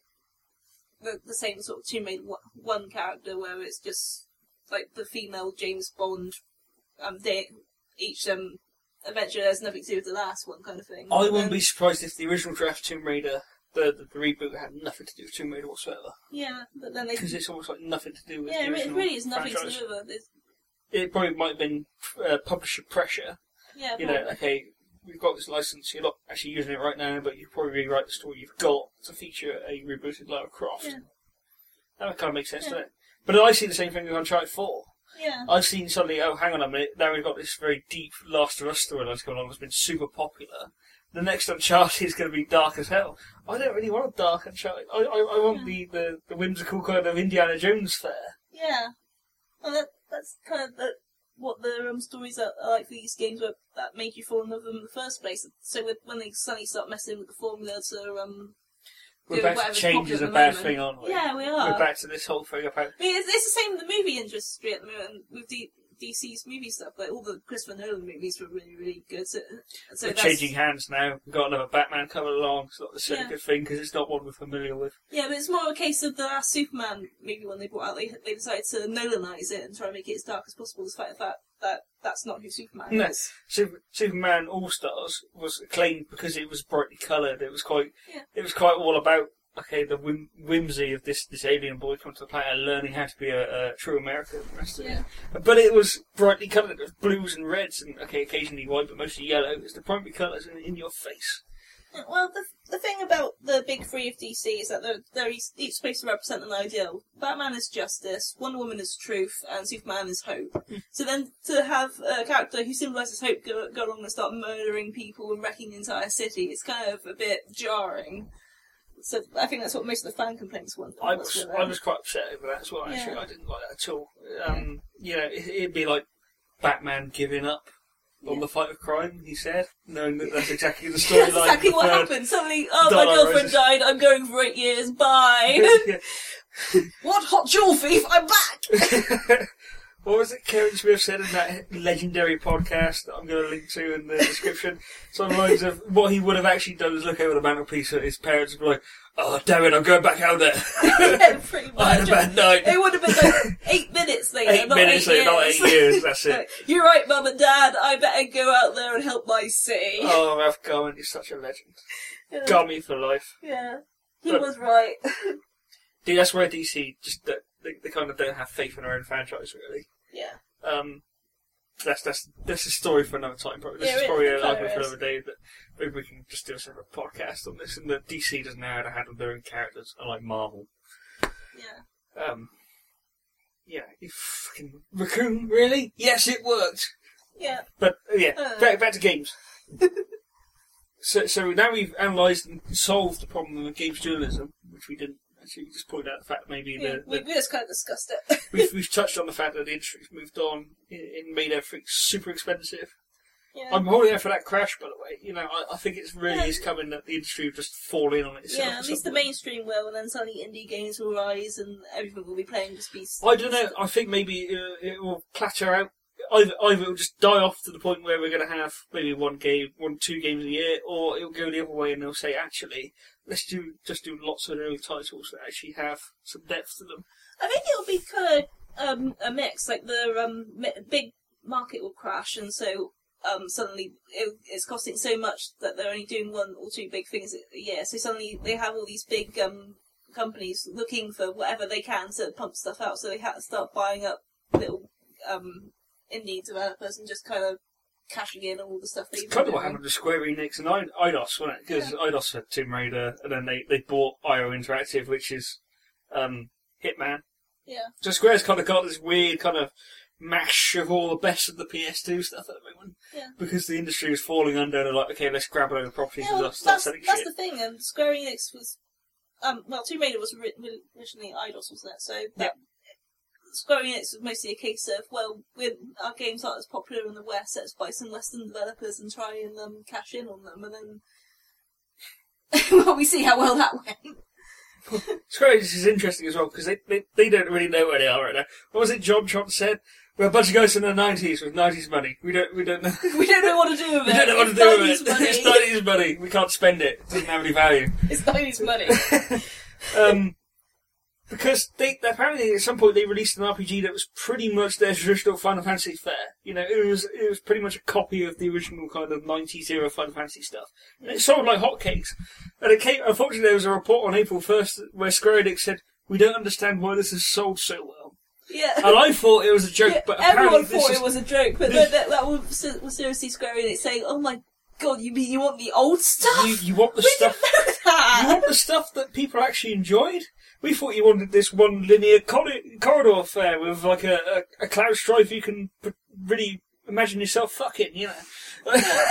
the, the same sort of Tomb Raider one character, where it's just, like, the female James Bond, um, they, each, um... adventure has nothing to do with the last one, kind of thing.
I wouldn't be surprised if the original draft Tomb Raider, the, the, the reboot, had nothing to do with Tomb Raider whatsoever.
Yeah, but then they...
Because it's almost like nothing to do with
yeah,
the original
it really is nothing
franchise.
to do with it.
It probably might have been uh, publisher pressure.
Yeah,
You
probably.
know, okay, we've got this license, you're not actually using it right now, but you probably rewrite the story you've got to feature a rebooted Lara Croft.
Yeah.
That kind of makes sense,
Yeah.
doesn't it? But I see the same thing with Uncharted four.
Yeah.
I've seen suddenly, oh, hang on a minute, now we've got this very deep Last of Us storyline going on that's been super popular. The next Uncharted is going to be dark as hell. I don't really want a dark Uncharted. I, I, I want
Yeah.
the, the, the whimsical kind of Indiana Jones fare.
Yeah. Well, that, that's kind of the, what the um, stories are, are like for these games where, that made you fall in love with them in the first place. So with, when they suddenly start messing with the formula to... Um,
We're back to change is a bad thing, aren't we?
Yeah, we are.
We're back to this whole thing about...
I mean, it's, it's the same with the movie industry at the moment with D- DC's movie stuff. Like, all the Christopher Nolan movies were really, really good. So, so
We're
that's...
changing hands now. We've got another Batman coming along. It's not necessarily
Yeah.
a good thing because it's not one we're familiar with.
Yeah, but it's more a case of the last Superman movie when they brought out, they, they decided to Nolanise it and try and make it as dark as possible, despite the fact that that's not who Superman
No.
is.
Super, Superman All Stars was acclaimed because it was brightly coloured. It was quite...
Yeah.
It was quite all about... Okay, the whim- whimsy of this, this alien boy coming to the planet and learning how to be a, a true American and the rest of
Yeah.
it. But it was brightly coloured. It was blues and reds and, okay, occasionally white, but mostly yellow. It's the primary colours in, in your face.
Well, the the thing about the big three of D C is that they're, they're each, each supposed to represent an ideal. Batman is justice, Wonder Woman is truth, and Superman is hope. So then to have a character who symbolises hope go, go along and start murdering people and wrecking the entire city, it's kind of a bit jarring. So I think that's what most of the fan complaints want.
I was I was quite upset over that as well, actually.
Yeah.
I didn't like that at all. Um, you know, it, it'd be like Batman giving up on
Yeah.
the fight of crime, he said, knowing that that's exactly the
That's
storyline.
exactly
of
what
the third-
happened. Suddenly, oh, my
Donna
girlfriend
Roses.
died, I'm going for eight years, bye!
Yeah.
What hot jewel thief, I'm back!
What was it Kevin Smith said in that legendary podcast that I'm going to link to in the description? Some lines of what he would have actually done is look over the mantelpiece at his parents and be like, oh, damn it, I'm going back out there.
Yeah, pretty much.
I had a bad night.
It would have been like eight minutes later,
Eight
not
minutes
eight
later, not
years.
eight years, that's it.
Like, you're right, Mum and Dad, I better go out there and help my city.
Oh, Ralph Garman is such a legend.
Yeah.
Garmy for life.
Yeah, he
But-
was right.
Dude, that's where D C just, they, they kind of don't have faith in their own franchise, really.
Yeah.
Um, that's that's that's a story for another time. Probably this
Yeah,
is
it-
probably
it
an
kinda
argument for
is.
another day. That maybe we can just do a separate podcast on this. And the D C doesn't know how to handle their own characters, unlike Marvel.
Yeah.
Um, yeah, you fucking raccoon, really? Yes, it worked.
Yeah.
But uh, yeah,
Uh.
back back to games. so so now we've analysed and solved the problem of games journalism, which we didn't. Actually, just point out the fact that maybe
yeah.
the,
We,
the
we just kind of discussed it.
we've we've touched on the fact that the industry's moved on and made everything super expensive.
Yeah.
I'm holding out for that crash, by the way. You know, I, I think it's really
Yeah.
is coming that the industry will just fall in on itself.
Yeah, at least the mainstream will, and then suddenly indie games will rise, and everything will be playing just be.
I don't know. I think maybe uh, it will plateau out. Either, either it will just die off to the point where we're going to have maybe one game, one, two games a year, or it'll go the other way and they'll say, actually, let's do just do lots of early titles that actually have some depth to them.
I think it'll be kind of um, a mix. Like the um, mi- big market will crash, and so um, suddenly it, it's costing so much that they're only doing one or two big things a year. So suddenly they have all these big um, companies looking for whatever they can to pump stuff out. So they have to start buying up little um, indie developers and just kind of cashing in on all the stuff they've
It's
been
kind of what
doing.
happened to Square Enix and I- Eidos, wasn't it? Because
Yeah.
Eidos had Tomb Raider, and then they, they bought I O Interactive, which is um, Hitman.
Yeah.
So Square's kind of got this weird kind of mash of all the best of the P S two stuff at the moment.
Yeah.
Because the industry is falling under, and they're like, okay, let's grab a load of properties
Yeah, well,
and start
that's,
selling
that's
shit.
the thing, and Square Enix was, um, well, Tomb Raider was ori- originally Eidos, wasn't it? So that, Square Enix was mostly a case of, well, we're, our games aren't as popular in the West, let's buy some Western developers and try and um, cash in on them, and then, well, we see how well that went.
Square Enix is interesting as well, because they, they, they don't really know where they are right now. What was it John Trott said? We're a bunch of guys in the nineties with nineties money. We don't, we don't know.
We don't know what to do with it.
We don't know what to
It's
do with
nineties
it.
money.
It's nineties money. We can't spend it. It doesn't have any value.
It's nineties money.
Um, because they apparently at some point they released an R P G that was pretty much their traditional Final Fantasy fare. You know, it was it was pretty much a copy of the original kind of nineties era Final Fantasy stuff. And it sold like hotcakes. And it came. Unfortunately, there was a report on April first where Square Enix said, "We don't understand why this has sold so well."
Yeah.
And I thought it was a joke,
Yeah,
but apparently
everyone
this
thought
is,
it was a joke, but that, that, that was, was seriously Square Enix saying, "Oh my god, you mean you want the old stuff?
you, you want the
we
stuff.
didn't know that."
You want the stuff that people actually enjoyed? We thought you wanted this one linear corridor, corridor affair with like a, a, a cloud strife you can p- really imagine yourself fucking, you know.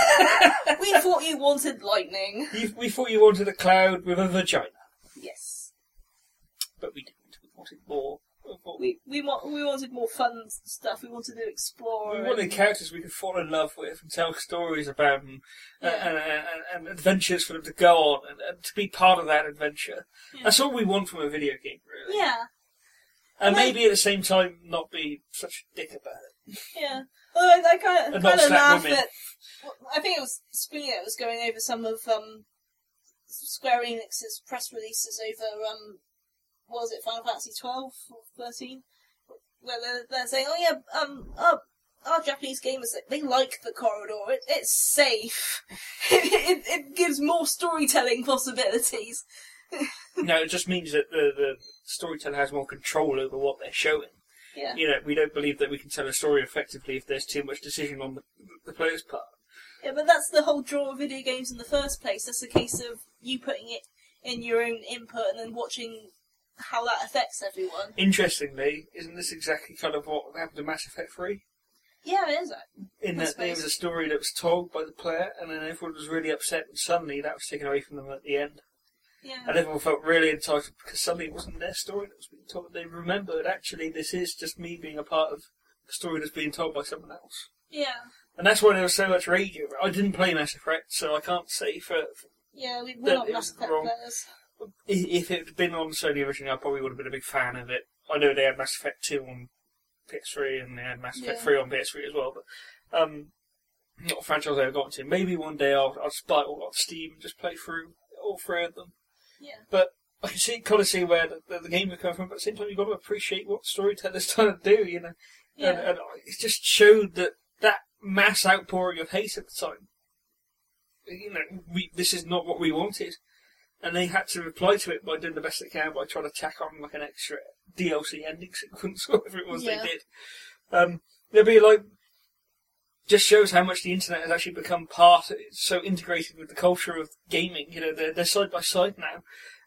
We thought you wanted lightning.
you, we thought you wanted a cloud with a vagina,
Yes.
but we didn't. We wanted more.
We we want we wanted more fun stuff. We wanted to explore.
We wanted
and-
characters we could fall in love with and tell stories about them,
Yeah.
and, and, and, and adventures for them to go on, and, and to be part of that adventure.
Yeah.
That's all we want from a video game, really.
Yeah,
And
And I-
maybe at the same time not be such a dick about it.
yeah. Well, I, I kind of
And not
kind of
slap
laugh
women.
at. Well, I think it was Springer was going over some of um, Square Enix's press releases over um, what was it, Final Fantasy twelve or thirteen, where they're, they're saying, "Oh yeah, um, our, our Japanese gamers they like the corridor. It, it's safe. it, it, it gives more storytelling possibilities."
No, it just means that the, the storyteller has more control over what they're showing.
Yeah.
You know, we don't believe that we can tell a story effectively if there's too much decision on the, the player's part.
Yeah, but that's the whole draw of video games in the first place. That's a case of you putting it in your own input and then watching how that affects everyone.
Interestingly, isn't this exactly kind of what happened to Mass Effect three?
Yeah, it is that.
In
I
that there
suppose.
was a story that was told by the player, and then everyone was really upset, and suddenly that was taken away from them at the end.
Yeah.
And everyone felt really entitled because suddenly it wasn't their story that was being told. They remembered, actually, this is just me being a part of a story that's being told by someone else.
Yeah.
And that's why there was so much rage over it. I didn't play Mass Effect, so I can't say for, for
Yeah, we,
That
we're not
it
Mass
was
Effect
wrong.
players.
if it had been on Sony originally, I probably would have been a big fan of it. I know they had Mass Effect two on P S three and they had Mass Effect
Yeah.
three on P S three as well, but um, not a franchise I've got to. Maybe one day I'll, I'll just buy it all on Steam and just play through all three of them.
Yeah.
But I can see, kind of see where the, the, the games are coming from, but at the same time you've got to appreciate what the storyteller's trying to do, you know.
Yeah.
And, and it just showed that that mass outpouring of hate at the time. You know, we, this is not what we wanted. And they had to reply to it by doing the best they can by trying to tack on like an extra D L C ending sequence, or whatever it was
Yeah.
they did. Um, there'd be like, just shows how much the internet has actually become part, it's so integrated with the culture of gaming. You know, they're, they're side by side now.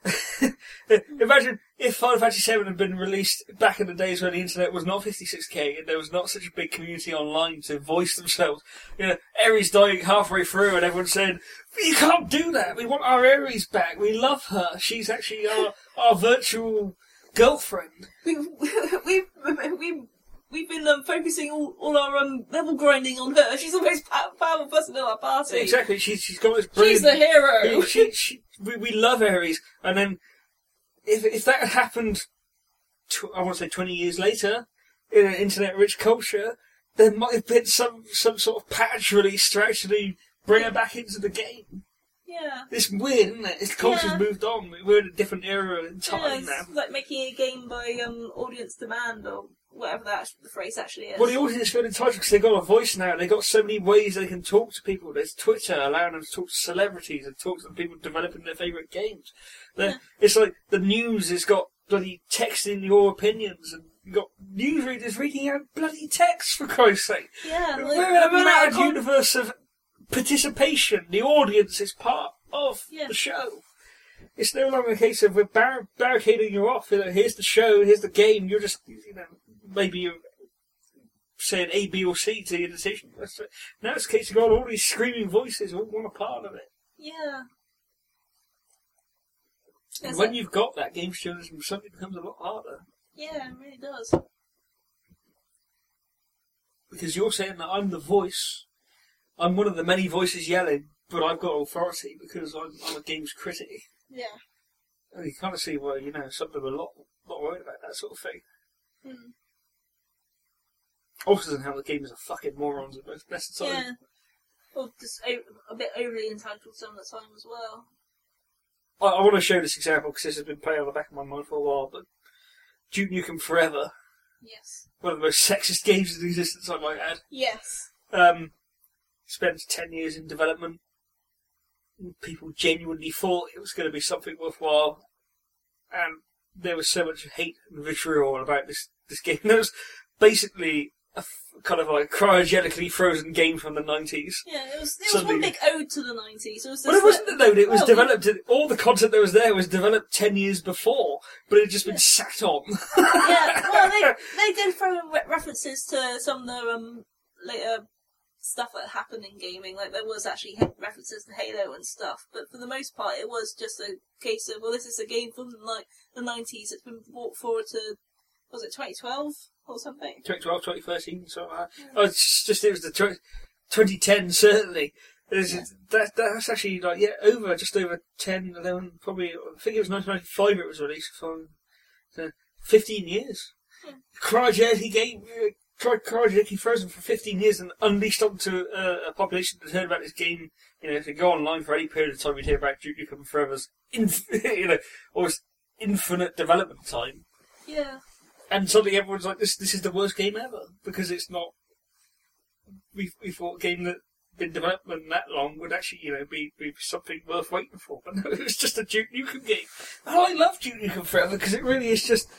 Imagine if Final Fantasy seven had been released back in the days when the internet was not fifty-six K and there was not such a big community online to voice themselves. You know, Ares dying halfway through and everyone saying, "You can't do that. We want our Ares back. We love her. She's actually our, our virtual girlfriend."
We we we we we've been um, focusing all, all our um, level grinding on her. She's the most pow- powerful person in our party.
Exactly. She's she's got this brilliant.
She's the hero.
She, she, we, we love Ares, and then if if that had happened, tw- I want to say twenty years later, in an internet-rich culture, there might have been some some sort of patch release to actually bring her back into the game.
Yeah.
It's weird, isn't it? It's culture's
Yeah.
moved on. We're in a different era in time
Yeah, it's
now.
like making a game by um, audience demand, or whatever that the phrase actually is.
Well, the audience feel entitled because they've got a voice now. They've got so many ways they can talk to people. There's Twitter allowing them to talk to celebrities and talk to the people developing their favourite games.
Yeah.
It's like the news has got bloody text in your opinions, and you've got newsreaders reading out bloody text, for Christ's sake.
Yeah, like,
We're in a
run out
mad
of con-
universe of participation. The audience is part of
Yeah.
the show. It's no longer a case of we're bar- barricading you off. You know, here's the show, here's the game. You're just, you know, maybe you're saying A, B, or C to your decision. That's it. Now it's a case of got all these screaming voices all want a part of it.
Yeah.
And
It's
when
like-
you've got that, game journalism suddenly becomes a lot harder.
Yeah, it really does.
Because you're saying that I'm the voice. I'm one of the many voices yelling, but I've got authority because I'm, I'm a games critic.
Yeah.
And you kind of see why, you know, some people are a lot, lot worried about that sort of thing.
Mm.
Also doesn't help the gamers are fucking morons at most best of the time.
Yeah. Or just o- a bit overly entitled some of the time as well.
I, I want to show this example because this has been playing on the back of my mind for a while, but Duke Nukem Forever,
Yes.
one of the most sexist games in existence I might add,
Yes.
um, spent ten years in development. People genuinely thought it was going to be something worthwhile, and there was so much hate and vitriol about this, this game. There was basically a f- kind of like cryogenically frozen game from the nineties.
Yeah, it was it was
Something-
one big ode to the nineties. It was
Well, it
just
wasn't an ode, it was
well,
developed, all the content that was there was developed ten years before, but it had just been
Yeah.
sat on.
yeah, well, they they did throw in re- references to some of the um, later stuff that happened in gaming. Like there was actually he- references to Halo and stuff, but for the most part, it was just a case of well, this is a game from like the nineties. It's been brought forward to was it twenty twelve or something?
twenty twelve, twenty thirteen, something like that. Oh, it's just, it was the tw- twenty ten, certainly. It's,
Yeah.
that, that's actually, like, yeah, over, just over ten, eleven, probably, I think it was nineteen ninety-five it was released, so, so fifteen years.
Yeah.
Cryogenic game, uh, cry- cryogenically frozen for fifteen years and unleashed onto uh, a population that heard about this game. You know, if you go online for any period of time, you'd hear about Duke Nukem Forever's, inf- you know, almost infinite development time.
Yeah.
And suddenly everyone's like, this this is the worst game ever, because it's not... We, we thought a game that had been development that long would actually, you know, be, be something worth waiting for. But no, it was just a Duke Nukem game. And I love Duke Nukem Forever, because it really is just...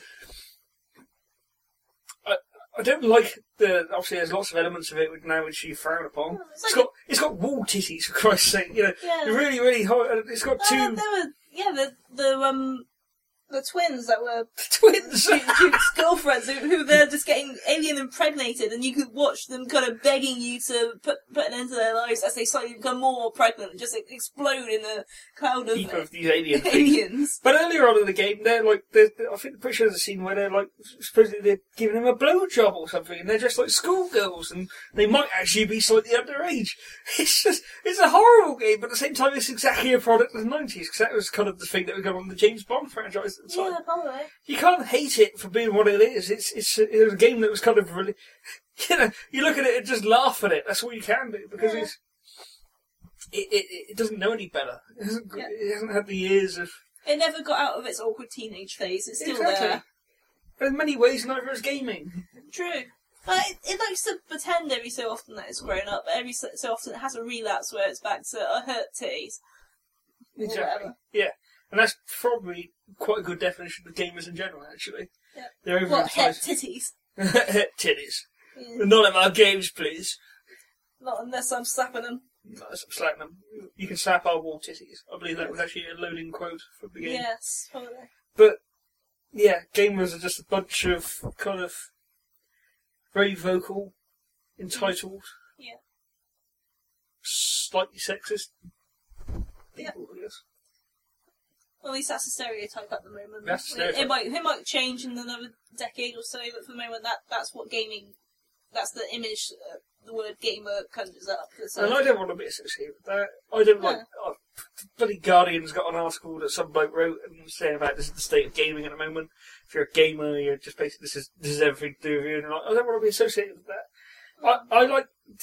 I, I don't like the... Obviously, there's lots of elements of it which now which you frown upon.
Oh, it's
It's
like
got it's got wall titties, for Christ's sake. You know,
Yeah.
really, really hard. It's got
Uh,
two
there were yeah the the um the twins that were
twins.
Duke, Duke's girlfriends who, who they're just getting alien impregnated, and you could watch them kind of begging you to put put an end to their lives as they slowly become more pregnant and just explode in a cloud of
Heap of these alien things.
aliens.
But earlier on in the game, they're like, they're, I think the pretty sure there's a scene where they're like, supposedly they're giving him a blowjob or something, and they're just like schoolgirls, and they might actually be slightly underage. It's just, it's a horrible game, but at the same time, it's exactly a product of the nineties, because that was kind of the thing that was going on in the James Bond franchise at the time.
Yeah, probably.
You can't hate it for being what it is. It's, it's, a, it was a game that was kind of really, you know, you look at it and just laugh at it. That's all you can do, because
Yeah.
it's, it, it, it doesn't know any better. It hasn't,
Yeah.
it hasn't had the years of...
It never got out of its awkward teenage phase. It's still
Exactly.
there.
In many ways, neither is gaming.
True. Uh, it, it likes to pretend every so often that it's grown up, but every so, so often it has a relapse where it's back to uh, hurt titties. Or
Exactly.
whatever.
Yeah. And that's probably quite a good definition of gamers in general, actually.
Yeah.
They're
What, hurt
overemphasized.
titties?
Titties.
Yeah.
Not in my games, please.
Not unless I'm slapping them.
No, I'm slapping them. You can slap our wall titties. I believe that was actually a loading quote from the game.
Yes, probably.
But, yeah, gamers are just a bunch of kind of very vocal, entitled,
Yeah.
slightly sexist
Yeah.
people, I guess.
Well, at least that's a stereotype at the moment.
That's
it, it might it might change in another decade or so, but for the moment, that that's what gaming. That's the image uh, the word gamer conjures up. So.
And I don't want to be associated with that. I don't
Yeah.
like. Oh, bloody Guardian's got an article that some bloke wrote and saying about this is the state of gaming at the moment. If you're a gamer, you're just basically this is this is everything to do with you. And like, I don't want to be associated with that. I I like.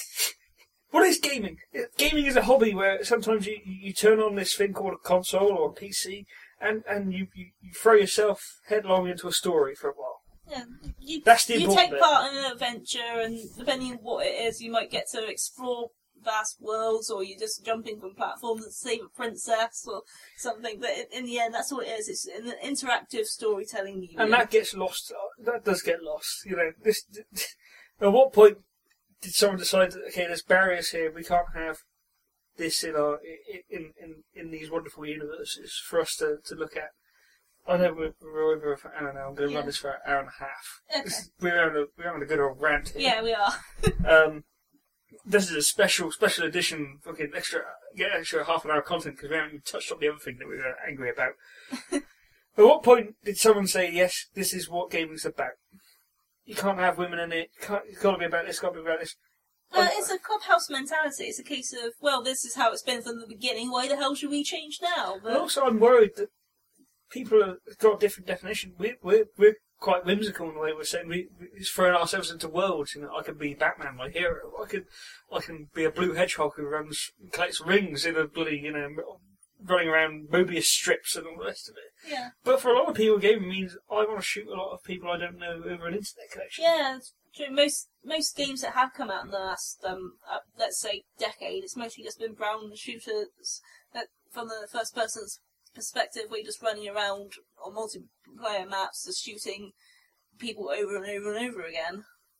What is gaming? Gaming is a hobby where sometimes you, you turn on this thing called a console or a P C and, and you, you, you throw yourself headlong into a story for a while.
Yeah, you,
That's the
you
important
take
bit.
part in an adventure, and depending on what it is, you might get to explore vast worlds, or you're just jumping from platforms and save a princess or something. But in, in the end, that's what it is. It's an interactive storytelling medium.
And that gets lost. That does get lost. You know, this. At what point did someone decide that okay, there's barriers here? We can't have this in our in in in these wonderful universes for us to, to look at. I know we're, we're over for an hour now. I'm going to
Yeah.
run this for an hour and a half.
Okay.
This, we're having a we're having a good old rant here.
Yeah, we are.
Um, this is a special special edition. Fucking extra get extra half an hour content because we haven't even touched on the other thing that we were angry about. At what point did someone say yes? This is what gaming's about. You can't have women in it. You can't, it's got to be about this. Got to be about this.
Uh, it's a clubhouse mentality. It's a case of, well, this is how it's been from the beginning. Why the hell should we change now? But
And also, I'm worried that people have got a different definition. We're, we're, we're quite whimsical in the way we're saying we, we're throwing ourselves into worlds. You know, I can be Batman, my hero. I can, I can be a blue hedgehog who runs, collects rings in a bloody, you know, running around Mobius strips and all the rest of it.
yeah,
But for a lot of people, gaming means I want to shoot a lot of people I don't know over an internet connection.
yeah. It's true. Most most games that have come out in the last, um, uh, let's say, decade, it's mostly just been brown shooters that, from the first person's perspective, where you're just running around on multiplayer maps, just shooting people over and over and over again.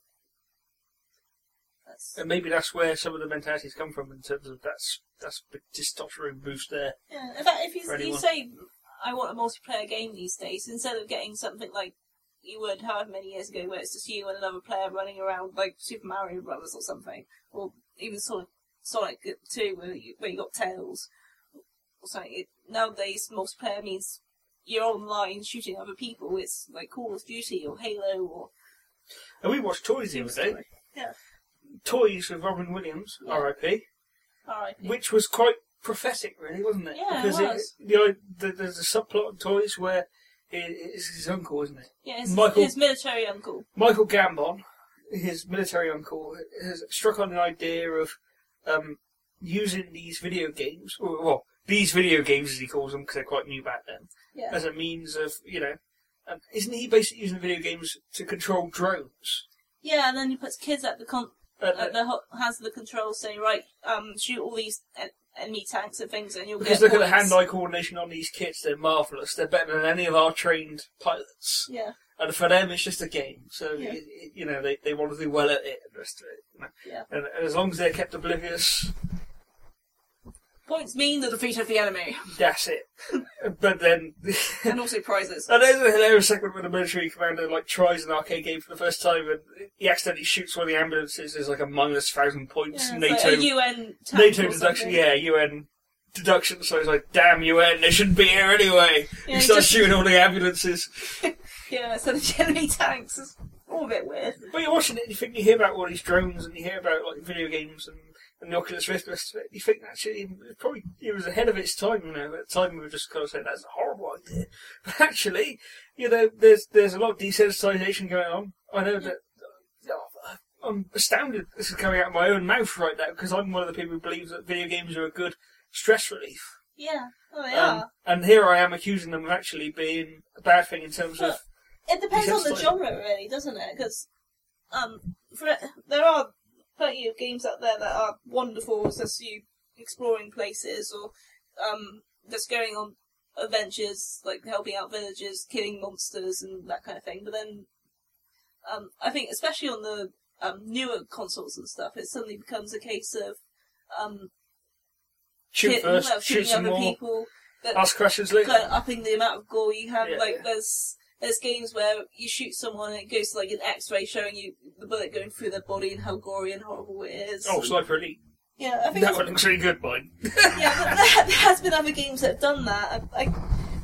That's,
And maybe that's where some of the mentalities come from in terms of that's that's a big testosterone boost there.
yeah. In fact, if you,
For
you
anyone.
say, I want a multiplayer game these days, instead of getting something like you would however many years ago, where it's just you and another player running around like Super Mario Brothers or something, or even Sonic, Sonic two, where you, where you got Tails, or something. It, nowadays, multiplayer means you're online shooting other people. It's like Call of Duty or Halo or...
And we watched Toys the other day.
Yeah.
Toys with Robin Williams,
Yeah.
R I P,
R I P.
which was quite prophetic, really, wasn't it?
Yeah, it
because
was.
the, the, there's a subplot in Toys where it, it's his uncle, isn't it?
Yeah, his,
Michael-
his military uncle.
Michael Gambon, his military uncle, has struck on the idea of um, using these video games, or, well, these video games as he calls them, because they're quite new back then,
Yeah.
as a means of, you know, um, isn't he basically using video games to control drones?
Yeah, and then he puts kids at the con-
Uh,
at the ho- hands of the controls, saying, right, um, shoot all these en- enemy tanks and things, and you'll
because
get
look at the
points.
hand-eye coordination on these kids, they're marvellous. They're better than any of our trained pilots.
Yeah,
And for them, it's just a game. So,
Yeah.
it, it, you know, they, they want to do well at it and the rest of it. You know?
yeah.
and, and as long as they're kept oblivious,
Points mean the defeat of the enemy,
that's it. But then...
and also prizes.
And there's a hilarious segment where the military commander like tries an arcade game for the first time, and he accidentally shoots one of the ambulances. There's like a minus thousand points
Yeah, it's
NATO
like a U N tank
NATO
or
deduction.
something.
Yeah, U N deduction. So it's like, damn U N, they shouldn't be here anyway.
Yeah,
he starts
just-
shooting all the ambulances.
Yeah, so the enemy tanks is all a bit weird.
But you're watching it, and you think you hear about all these drones, and you hear about like video games and, and the Oculus Rift. And the rest of it. You think actually it was probably it was ahead of its time. You know, at the time we were just kind of saying that's a horrible idea. But actually, you know, there's there's a lot of desensitization going on. I know that. Uh, I'm astounded this is coming out of my own mouth right now because I'm one of the people who believes that video games are a good stress relief.
Yeah, oh, they
Um,
are.
and here I am accusing them of actually being a bad thing in terms of.
It depends on the
desensitizing.
genre, really, doesn't it? Because um, for, there are plenty of games out there that are wonderful, just you exploring places or um, just going on adventures, like helping out villagers, killing monsters, and that kind of thing. But then, um, I think, especially on the um, newer consoles and stuff, it suddenly becomes a case of um,
Shoot
hit-
first,
well,
shoot
shooting
some
other
more,
people. That,
ask questions later.
kind of upping the amount of gore you have.
Yeah,
like
yeah.
there's there's games where you shoot someone and it goes to like an X-ray showing you the bullet going through their body and how gory and horrible it is.
Oh, Sniper Elite.
yeah, I think
That
it's-
one looks really good, mine.
yeah, but there, there has been other games that have done that. I, I,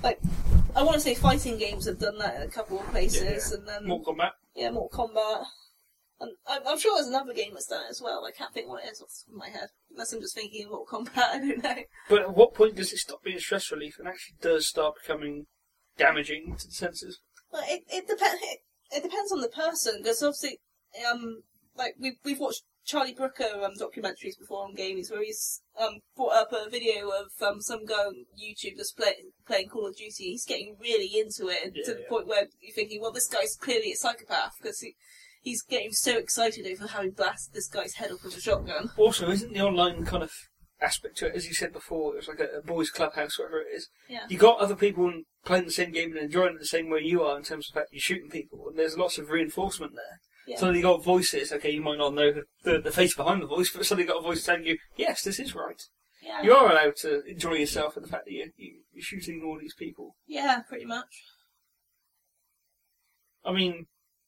like, I want to say fighting games have done that in a couple of places,
Yeah.
and then
Mortal Kombat.
yeah, Mortal Kombat. And I'm, I'm sure there's another game that's done it as well. I can't think what it is off the top of my head. Unless I'm just thinking of Mortal Kombat, I don't know.
But at what point does it stop being stress relief and actually does start becoming damaging to the senses?
Well, it it depends. It, it depends on the person, because obviously, um, like we've we've watched Charlie Brooker um, documentaries before on gaming, where he's um brought up a video of um some guy on YouTube just play, playing Call of Duty. He's getting really into it, and
Yeah,
to the
yeah.
point where you're thinking, well, this guy's clearly a psychopath because he. He's getting so excited over how he blasted this guy's head off with a shotgun.
Also, isn't the online kind of aspect to it, as you said before, it's like a, a boys' clubhouse, whatever it is.
Yeah.
You got other people playing the same game and enjoying it the same way you are in terms of the fact you're shooting people, and there's lots of reinforcement there.
Yeah.
Suddenly you got voices, okay, you might not know the, the, the face behind the voice, but suddenly you got a voice telling you, yes, this is right.
Yeah.
You are allowed to enjoy yourself and the fact that you, you, you're shooting all these people.
Yeah, pretty much.
I mean,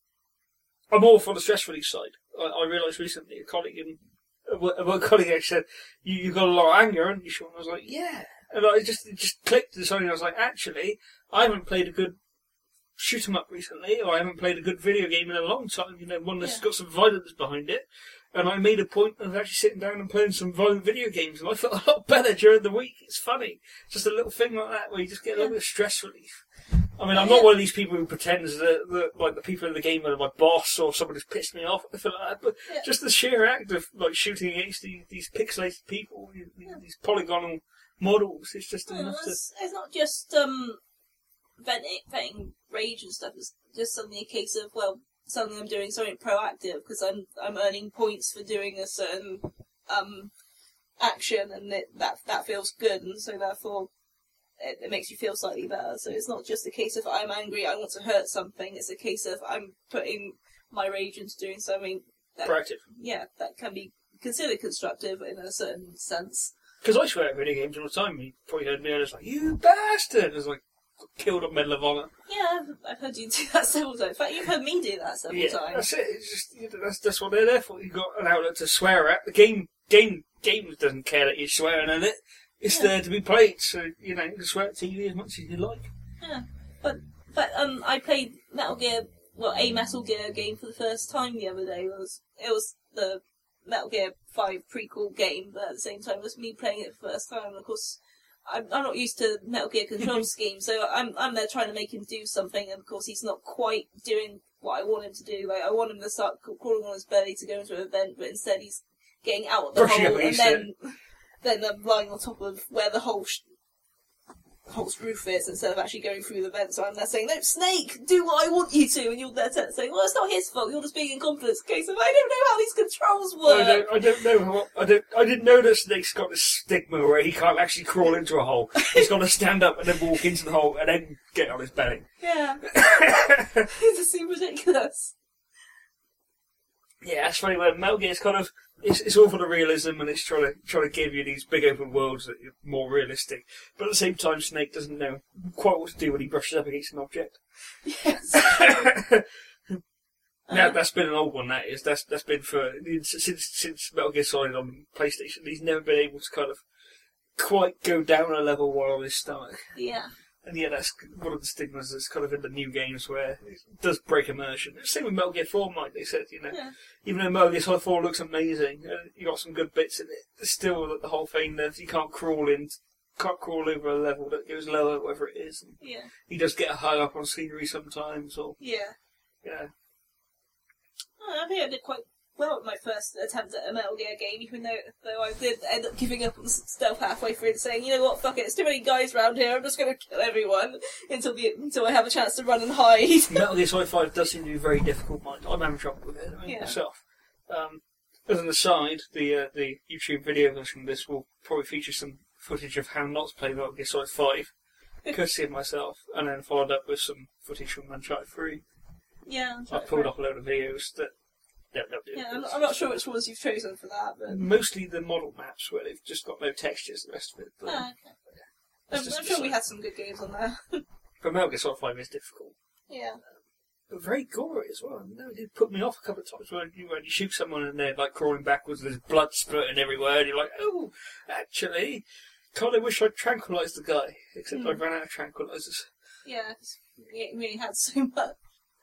I'm all for the stress relief side. I, I realised recently a colleague in a, wo- a work colleague actually said, you, you've got a lot of anger, haven't you, Sean? I was like, yeah. And I just it just clicked this and I was like, actually, I haven't played a good shoot 'em up recently, or I haven't played a good video game in a long time, you know, one that's
Yeah.
got some violence behind it. And I made a point of actually sitting down and playing some violent video games, and I felt a lot better during the week. It's funny. Just a little thing like that where you just get a little bit of stress relief. I mean, I'm not one of these people who pretends that, that like, the people in the game are my boss or someone who's pissed me off or anything like that, but
Yeah.
just the sheer act of, like, shooting against these, these pixelated people, these,
Yeah.
these polygonal models, it's just
Well,
enough to...
it's, it's not just um, venting, venting rage and stuff. It's just suddenly a case of, well, suddenly I'm doing something proactive because I'm I'm earning points for doing a certain um, action, and it, that that feels good, and so therefore it, it makes you feel slightly better. So it's not just a case of I'm angry, I want to hurt something. It's a case of I'm putting my rage into doing something that,
Proactive.
yeah, that can be considered constructive in a certain sense.
Because I swear at video games all the time. You probably heard me and it's like, you bastard! It's like, killed on Medal of Honor.
Yeah, I've, I've heard you do that several times. In fact, you've heard me do that several
Yeah,
times.
that's it. It's just, you know, that's, that's what they're there for. You've got an outlet to swear at. The game, game, games doesn't care that you're swearing at it. It's
Yeah.
there to be played, so, you know, you can swear at T V as much as you like.
Yeah, but but um, I played Metal Gear, well, a Metal Gear game for the first time the other day. It was it was the Metal Gear five prequel game, but at the same time, it was me playing it for the first time. And of course, I'm I'm not used to Metal Gear control scheme, so I'm I'm there trying to make him do something, and of course, he's not quite doing what I want him to do. Like I want him to start crawling on his belly to go into an event, but instead he's getting out of the
Brushing
hole
up
and
his
then then um, lying on top of where the whole sh- hole's roof is instead of actually going through the vent. So I'm there saying, "No, Snake, do what I want you to," and you're there t- saying, "Well, it's not his fault. You're just being incompetent." Okay, so I don't know how these controls work.
I don't, I don't know how, I don't, I didn't know that Snake's got this stigma where he can't actually crawl into a hole. He's got to stand up and then walk into the hole and then get on his belly.
Yeah, it just seems ridiculous.
Yeah, that's funny. When Metal Gear's kind of it's, it's all for the realism, and it's trying to trying to give you these big open worlds that are more realistic. But at the same time, Snake doesn't know quite what to do when he brushes up against an object.
Yes.
Now that's been an old one. That is that's that's been for since since Metal Gear Solid on PlayStation. He's never been able to kind of quite go down a level while on his stomach.
Yeah.
And yeah, that's one of the stigmas that's kind of in the new games where it does break immersion. Same with Metal Gear four, like they said, you know.
Yeah.
Even though Metal Gear Solid four looks amazing, and you got some good bits in it, there's still the whole thing that you can't crawl in, can't crawl over a level that goes lower, whatever it is. And
Yeah.
he does get hung up on scenery sometimes, or,
Yeah.
yeah.
Oh, I think I did quite well at my first attempt at a Metal Gear game, even though though I did end up giving up on stealth halfway through and saying, you know what, fuck it, it's too many guys around here, I'm just going to kill everyone until the until I have a chance to run and hide.
Metal Gear Solid five does seem to be very difficult, mind. I'm having trouble with it, I mean,
Yeah.
myself. Um, as an aside, the uh, the YouTube video version of this will probably feature some footage of how not to play Metal Gear Solid five, courtesy of myself, and then followed up with some footage from Uncharted three.
Yeah, I'm
I've pulled up a load of videos that don't, don't do
Yeah,
it.
I'm, I'm not sure which ones you've chosen for that, but
Mostly the model maps where they've just got no textures, the rest of it. But
ah, okay.
that's
I'm,
just
I'm
a
sure we
side.
had some good games on there.
But Metal Gear Solid five is difficult.
Yeah.
But very gory as well. No, it did put me off a couple of times when you, when you shoot someone and they're like crawling backwards, there's blood spurting everywhere, and you're like, oh, actually, God, I wish I'd tranquilised the guy, except
Hmm.
I ran out of tranquilisers.
Yeah, it's- it really had so much.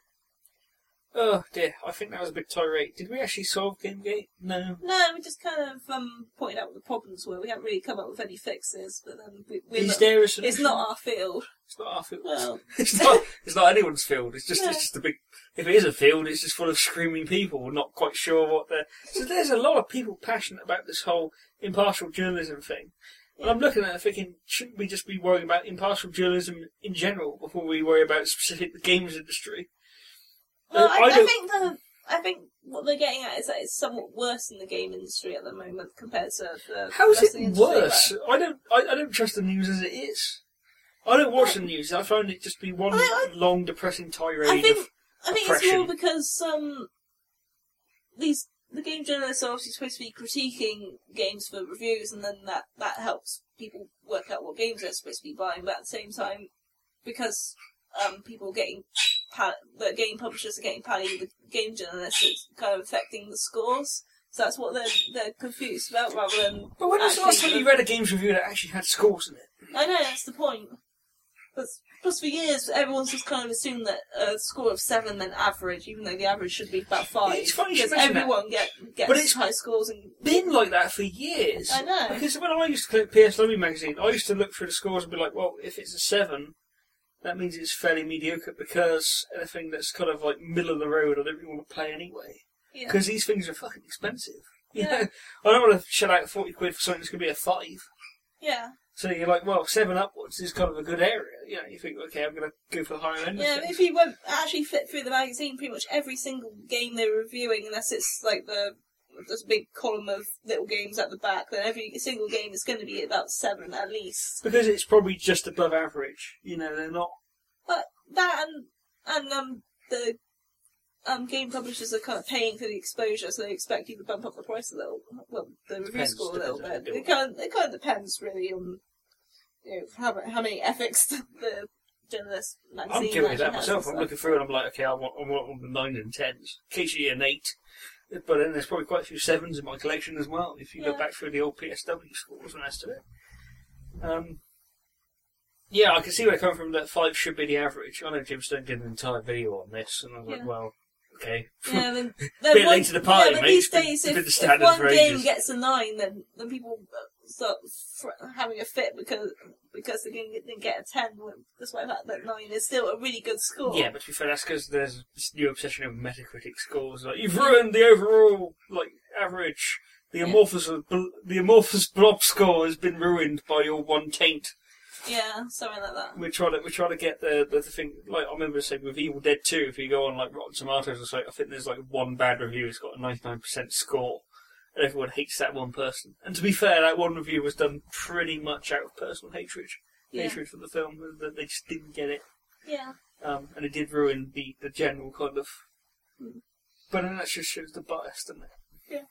Oh dear, I think that was a big tirade. Did we actually solve GameGate? No.
No, we just kind of um, pointed out what the problems were. We haven't really come up with any fixes, but then we, we're
Is
not,
there a solution?
it's not our field.
It's not our field.
Well,
It's not. It's not anyone's field. It's just.
No.
It's just a big. If it is a field, it's just full of screaming people, not quite sure what they're. So there's a lot of people passionate about this whole impartial journalism thing. And I'm looking at it thinking, shouldn't we just be worrying about impartial journalism in general before we worry about specific the games industry?
well,
Uh,
I, I,
don't-
think the I think what they're getting at is that it's somewhat worse in the game industry at the moment compared to the
How is
rest of the
it
industry.
worse? I don't. I, I don't trust the news as it is. I don't watch the news. I find it just be one
I- I-
long, depressing tirade
I think
of.
I think it's
oppression.
more because um these the game journalists are obviously supposed to be critiquing games for reviews, and then that that helps people work out what games they're supposed to be buying. But at the same time, because um people are getting pa- the game publishers are getting pally with the game journalists, it's kind of affecting the scores. So that's what they're they're confused about, rather than.
But when was the last
actually
time you
the-
read a games review that actually had scores in it?
I know, that's the point. But plus, for years, everyone's just kind of assumed that a score of seven meant average, even though the average should be about five.
It's funny you should
because
mention that.
everyone get, gets
But it's-
high scores. And
Been like that for years.
I know.
Because when I used to collect P S W magazine, I used to look through the scores and be like, well, if it's a seven, that means it's fairly mediocre because anything that's kind of like middle of the road, I don't really want to play anyway.
yeah.
Because these things are fucking expensive. You
Yeah.
know, I don't want to shell out forty quid for something that's going to be a five.
yeah,
So you're like, well, seven upwards is kind of a good area. You know, you think, okay, I'm going to go for the higher end
yeah.
of things.
If you went actually flip through the magazine, pretty much every single game they were reviewing, unless it's like the there's a big column of little games at the back, then every single game is going to be about seven at least.
Because it's probably just above average. You know, they're not.
But that and and um the um game publishers are kind of paying for the exposure, so they expect you to bump up the price a little. Well, the review
Depends,
score a little
depends on
bit.
what
It
you're
kind of, it kind of depends really on you know how how many ethics the journalist magazine.
I'm guilty of that
actually has
myself.
and
I'm
stuff.
looking through and I'm like, okay, I want, I want all the nines and tens. Occasionally an eight. But then there's probably quite a few sevens in my collection as well, if you
Yeah.
go back through the old P S W scores and the rest of it. Um, yeah, I can see where they're coming from, that five should be the average. I know Jim Stone did an entire video on this, and I was like,
Yeah.
well, okay.
Yeah, then,
Bit
then
late to the party,
yeah, but
mate.
these
It's been-
days,
it's been
if,
the
if
standard
one
for
game
ages.
gets a nine, then then people uh, start fr- having a fit because because the game didn't get a ten. Despite that, that nine is still a really good score.
Yeah, but to be fair, that's because there's this new obsession over Metacritic scores. Like, you've ruined the overall, like, average. The
Yeah.
amorphous, bl- the amorphous blob score has been ruined by your one taint.
yeah, something like that.
We're trying to, we're trying to get the, the, the thing, like, I remember saying with Evil Dead two, if you go on, like, Rotten Tomatoes or something, I think there's, like, one bad review, it's got a ninety-nine percent score. And everyone hates that one person. And to be fair, that one review was done pretty much out of personal hatred.
Yeah.
Hatred for the film, that they just didn't get it.
Yeah,
Um, and it did ruin the, the general kind of.
Mm.
But then that just shows the bias, doesn't it?
Yeah.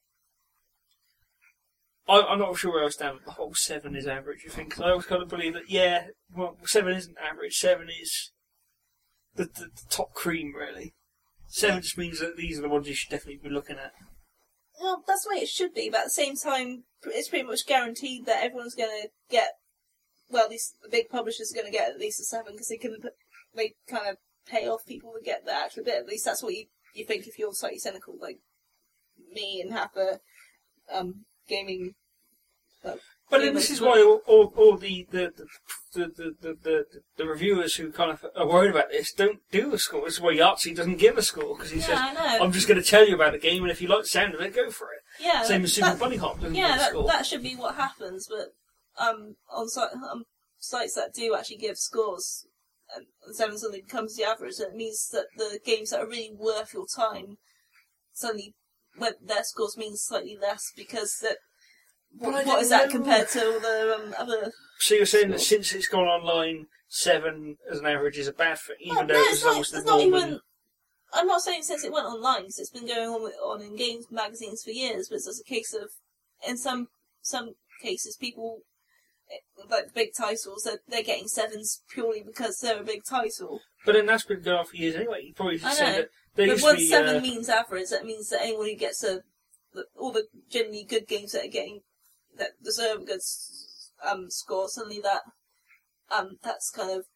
I, I'm not sure where I stand with the whole seven is average, you think? 'Cause I always kind of believe that, yeah, well, seven isn't average. Seven is the, the, the top cream, really. Seven just means that these are the ones you should definitely be looking at.
well, that's the way it should be. But at the same time, it's pretty much guaranteed that everyone's going to get. Well, these the big publishers are going to get at least a seven because they can they kind of pay off people to get the actual bit. At least that's what you you think if you're slightly cynical like me and have a um gaming. Uh,
But then
gaming
this is
book.
why all, all, all the, the, the, the, the, the, the reviewers who kind of are worried about this don't do a score. This is why Yahtzee doesn't give a score, because he
Yeah,
says,
I know.
I'm just going to tell you about the game, and if you like the sound of it, go for it.
Yeah,
Same
that-
as Super
that-
Bunny Hop doesn't
Yeah,
give a
that,
score.
that should be what happens. But um, on site, um, sites that do actually give scores, and seven suddenly becomes the average, and it means that the games that are really worth your time suddenly, when their scores mean slightly less because that.
But I
What,
don't
what is that
know.
compared to all the um, other?
So you're saying that
Score.
since it's gone online, seven as an average is a bad thing, even
Oh,
though
no,
it was
it's not.
almost the
It's not
norm.
even. I'm not saying since it went online, because it's been going on with, on in games magazines for years. But it's just a case of, in some some cases, people eh, like big titles that they're, they're getting sevens purely because they're a big title.
But then that's been going on for years anyway. You probably should
I
say
know.
that there
But
used to
once
be.
seven
uh,
means average, that means that anyone who gets a the, all the generally good games that are getting that deserve a good s- um, score, suddenly that um, that's kind of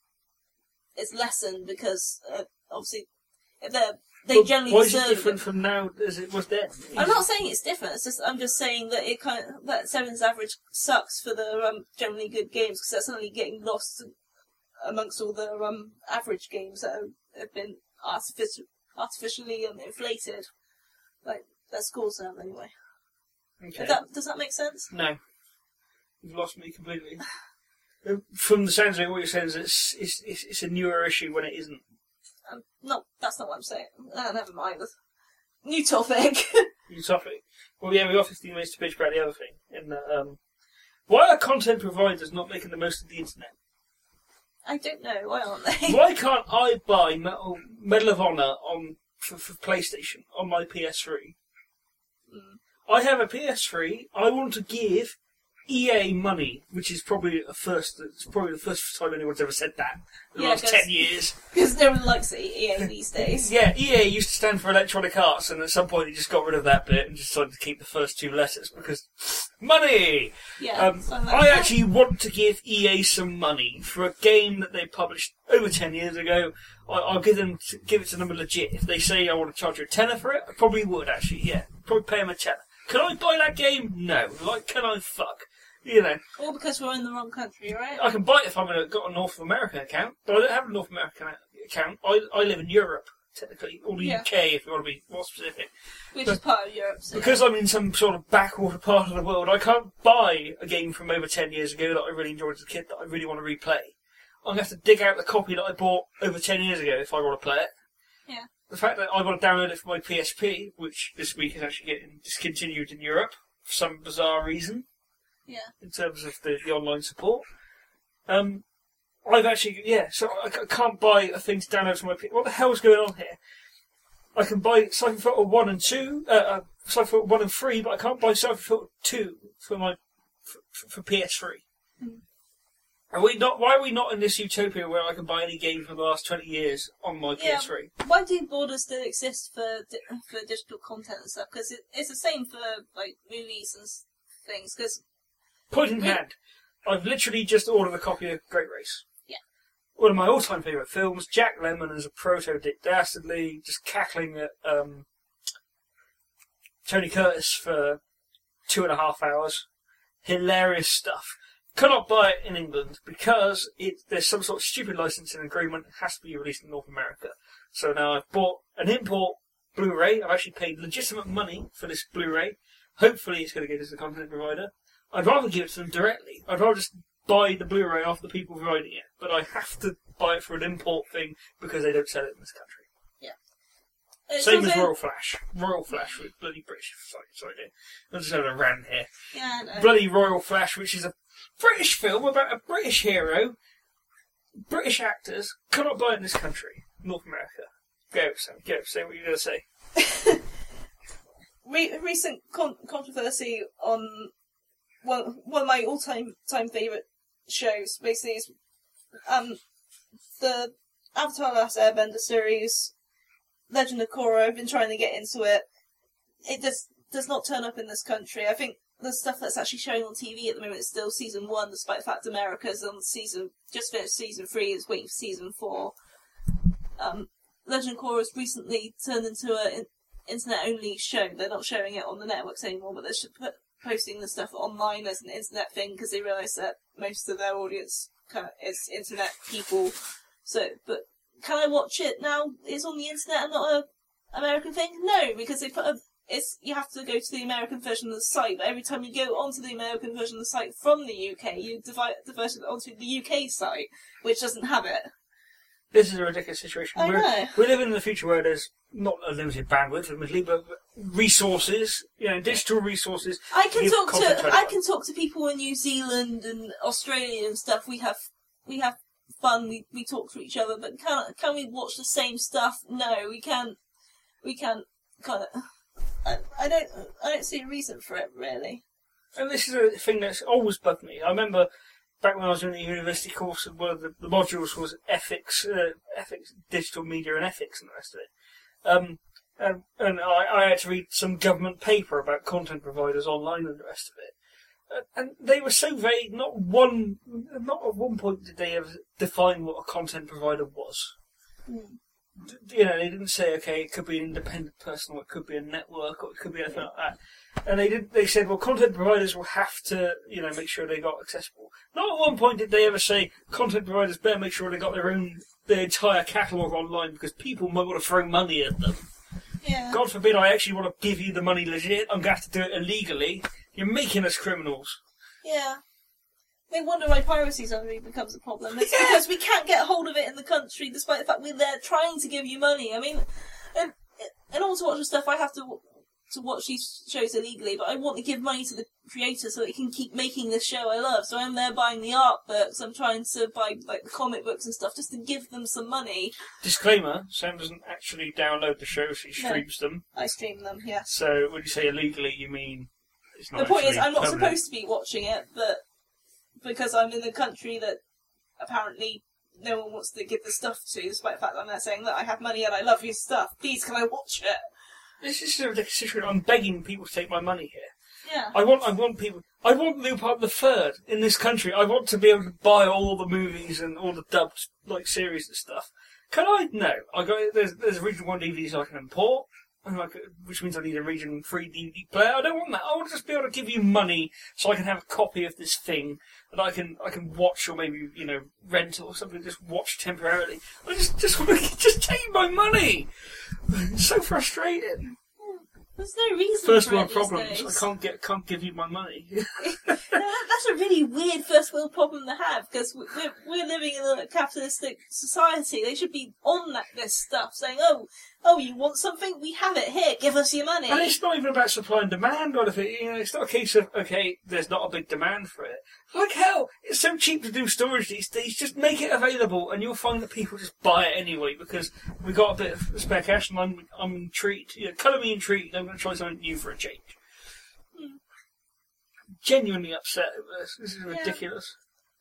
it's lessened because uh, obviously if they're they
Well,
generally
why is
deserve
it different from now as it was then?
I'm not saying it's different. It's just I'm just saying that it kind of, that seven's average sucks for the um, generally good games because they're suddenly getting lost amongst all the um, average games that have, have been artificial, artificially um, inflated. Like their scores now, anyway.
Okay.
That, does that make sense?
No, you've lost me completely. From the sounds of it, what you're saying is it's it's it's, it's a newer issue when it isn't.
Um, no, that's not what I'm saying. Uh, never mind. New topic.
New topic. Well, yeah, we got fifteen minutes to bitch about the other thing. In that, um, why are content providers not making the most of the internet?
I don't know. Why aren't they?
Why can't I buy Medal, Medal of Honor on for, for PlayStation on my P S three?
Mm.
I have a P S three. I want to give E A money, which is probably a first. It's probably the first time anyone's ever said that in the
Yeah,
last ten years.
Because no one likes E A these days.
Yeah, E A used to stand for Electronic Arts, and at some point he just got rid of that bit and just decided to keep the first two letters because money.
Yeah.
Um,
so
I actually want to give E A some money for a game that they published over ten years ago. I, I'll give them to, give it to them legit. If they say I want to charge you a tenner for it, I probably would actually. Yeah, probably pay them a tenner. Can I buy that game? No. Like, can I fuck? You know,
all because we're in the wrong country, right?
I can buy it if I'm gonna got a North American account, but I don't have a North American account. I I live in Europe technically, or the
Yeah.
U K if you want to be more specific.
Which
but
is part of Europe. So
because I'm in some sort of backwater part of the world, I can't buy a game from over ten years ago that I really enjoyed as a kid that I really want to replay. I'm gonna have to dig out the copy that I bought over ten years ago if I want to play it.
Yeah.
The fact that I want to download it for my P S P, which this week is actually getting discontinued in Europe for some bizarre reason.
Yeah.
In terms of the, the online support. Um, I've actually, yeah, so I, I can't buy a thing to download from my P C. What the hell's going on here? I can buy Siphon Filter one and two, uh, uh, Siphon Filter one and three, but I can't buy Siphon Filter two for my, for, for P S three.
Mm.
Are we not, why are we not in this utopia where I can buy any game from the last twenty years on my
Yeah.
P S three?
Why do borders still exist for di- for digital content and stuff? Because it, it's the same for like movies and s- things. Because
Point in
Yeah.
hand, I've literally just ordered a copy of Great Race.
Yeah.
One of my all-time favourite films. Jack Lemmon as a proto-Dick Dastardly, just cackling at um, Tony Curtis for two and a half hours. Hilarious stuff. Cannot buy it in England because it, there's some sort of stupid licensing agreement. It has to be released in North America. So now I've bought an import Blu-ray. I've actually paid legitimate money for this Blu-ray. Hopefully it's going to get to the content provider. I'd rather give it to them directly. I'd rather just buy the Blu-ray off the people providing it. But I have to buy it for an import thing because they don't sell it in this country.
it's
Same as
also-
Royal Flash. Royal Flash with bloody British. Sorry, sorry, dear. I'm just having a rant here.
Yeah, I know.
Bloody Royal Flash, which is a British film about a British hero. British actors cannot buy it in this country. North America. Go, Sam. Go. Say what you're going to say.
Re- recent con- controversy on one one of my all time time favourite shows. Basically, is um the Avatar: Last Airbender series, Legend of Korra. I've been trying to get into it. It does does not turn up in this country. I think the stuff that's actually showing on T V at the moment is still season one, despite the fact America's on season just finished season three. Is waiting for season four. Um, Legend of Korra has recently turned into an internet-only show. They're not showing it on the networks anymore, but they're sh- put, posting the stuff online as an internet thing because they realise that most of their audience kind of is internet people. So, but can I watch it now? It's on the internet and not a American thing? No, because they put a. It's you have to go to the American version of the site, but every time you go onto the American version of the site from the U K, you divide divert it onto the U K site, which doesn't have it.
This is a ridiculous situation.
I
We're,
know.
we live in a future where there's not a limited bandwidth, admittedly, but resources, you know, digital resources.
I can
give
talk
content
to
anyone.
I can talk to people in New Zealand and Australia and stuff. We have we have fun. We we talk to each other, but can can we watch the same stuff? No, we can't. We can't kind of. I, I don't I don't see a reason for it really.
And this is a thing that's always bugged me. I remember back when I was doing the university course, one of the, the modules was ethics, uh, ethics, digital media and ethics and the rest of it. Um, and and I, I had to read some government paper about content providers online and the rest of it. and they were so vague. Not one, not at one point did they ever define what a content provider was.
Mm.
You know, they didn't say, okay, it could be an independent person, or it could be a network, or it could be anything like that. And they did. They said, well, content providers will have to, you know, make sure they got accessible. Not at one point did they ever say content providers better make sure they got their own, their entire catalogue online because people might want to throw money at them.
Yeah.
God forbid I actually want to give you the money legit. I'm going to have to do it illegally. You're making us criminals.
Yeah. They wonder why piracy suddenly becomes a problem. It's yeah. because we can't get hold of it in the country, despite the fact we're there trying to give you money. I mean, in, in order to watch the stuff, I have to to watch these shows illegally, but I want to give money to the creator so it can keep making this show I love. So I'm there buying the art books. I'm trying to buy like the comic books and stuff just to give them some money.
Disclaimer: Sam doesn't actually download the shows; she streams no, them.
I stream them. Yeah.
So when you say illegally, you mean it's not.
The point is, I'm not
permanent.
supposed to be watching it, but because I'm in a country that apparently no one wants to give the stuff to, despite the fact that I'm there saying that I have money and I love your stuff. Please, can I watch it?
This is a ridiculous situation. I'm begging people to take my money here.
Yeah.
I want, I want people. I want Lupin the Third in this country. I want to be able to buy all the movies and all the dubbed like series and stuff. Can I? No. I got there's there's a region one D V Ds I can import, and like, which means I need a region three D V D player. I don't want that. I want to just be able to give you money so I can have a copy of this thing that I can I can watch or maybe you know rent or something. Just watch temporarily. I just just want to just take my money. It's so frustrating.
There's no reason
first
for
world
it
problems.
these days.
I can't get can't give you my money.
No, that's a really weird first world problem to have because we're we're living in a capitalistic society. They should be on that this stuff, saying, "Oh, oh, you want something? We have it here. Give us your money."
And it's not even about supply and demand, or if it, you know, it's not a case of okay, there's not a big demand for it. Like hell, it's so cheap to do storage these days. Just make it available, and you'll find that people just buy it anyway because we got a bit of spare cash, and I'm I'm intrigued. You know, colour me intrigued. I'm going to try something new for a change. Hmm. Genuinely upset with this. This is ridiculous.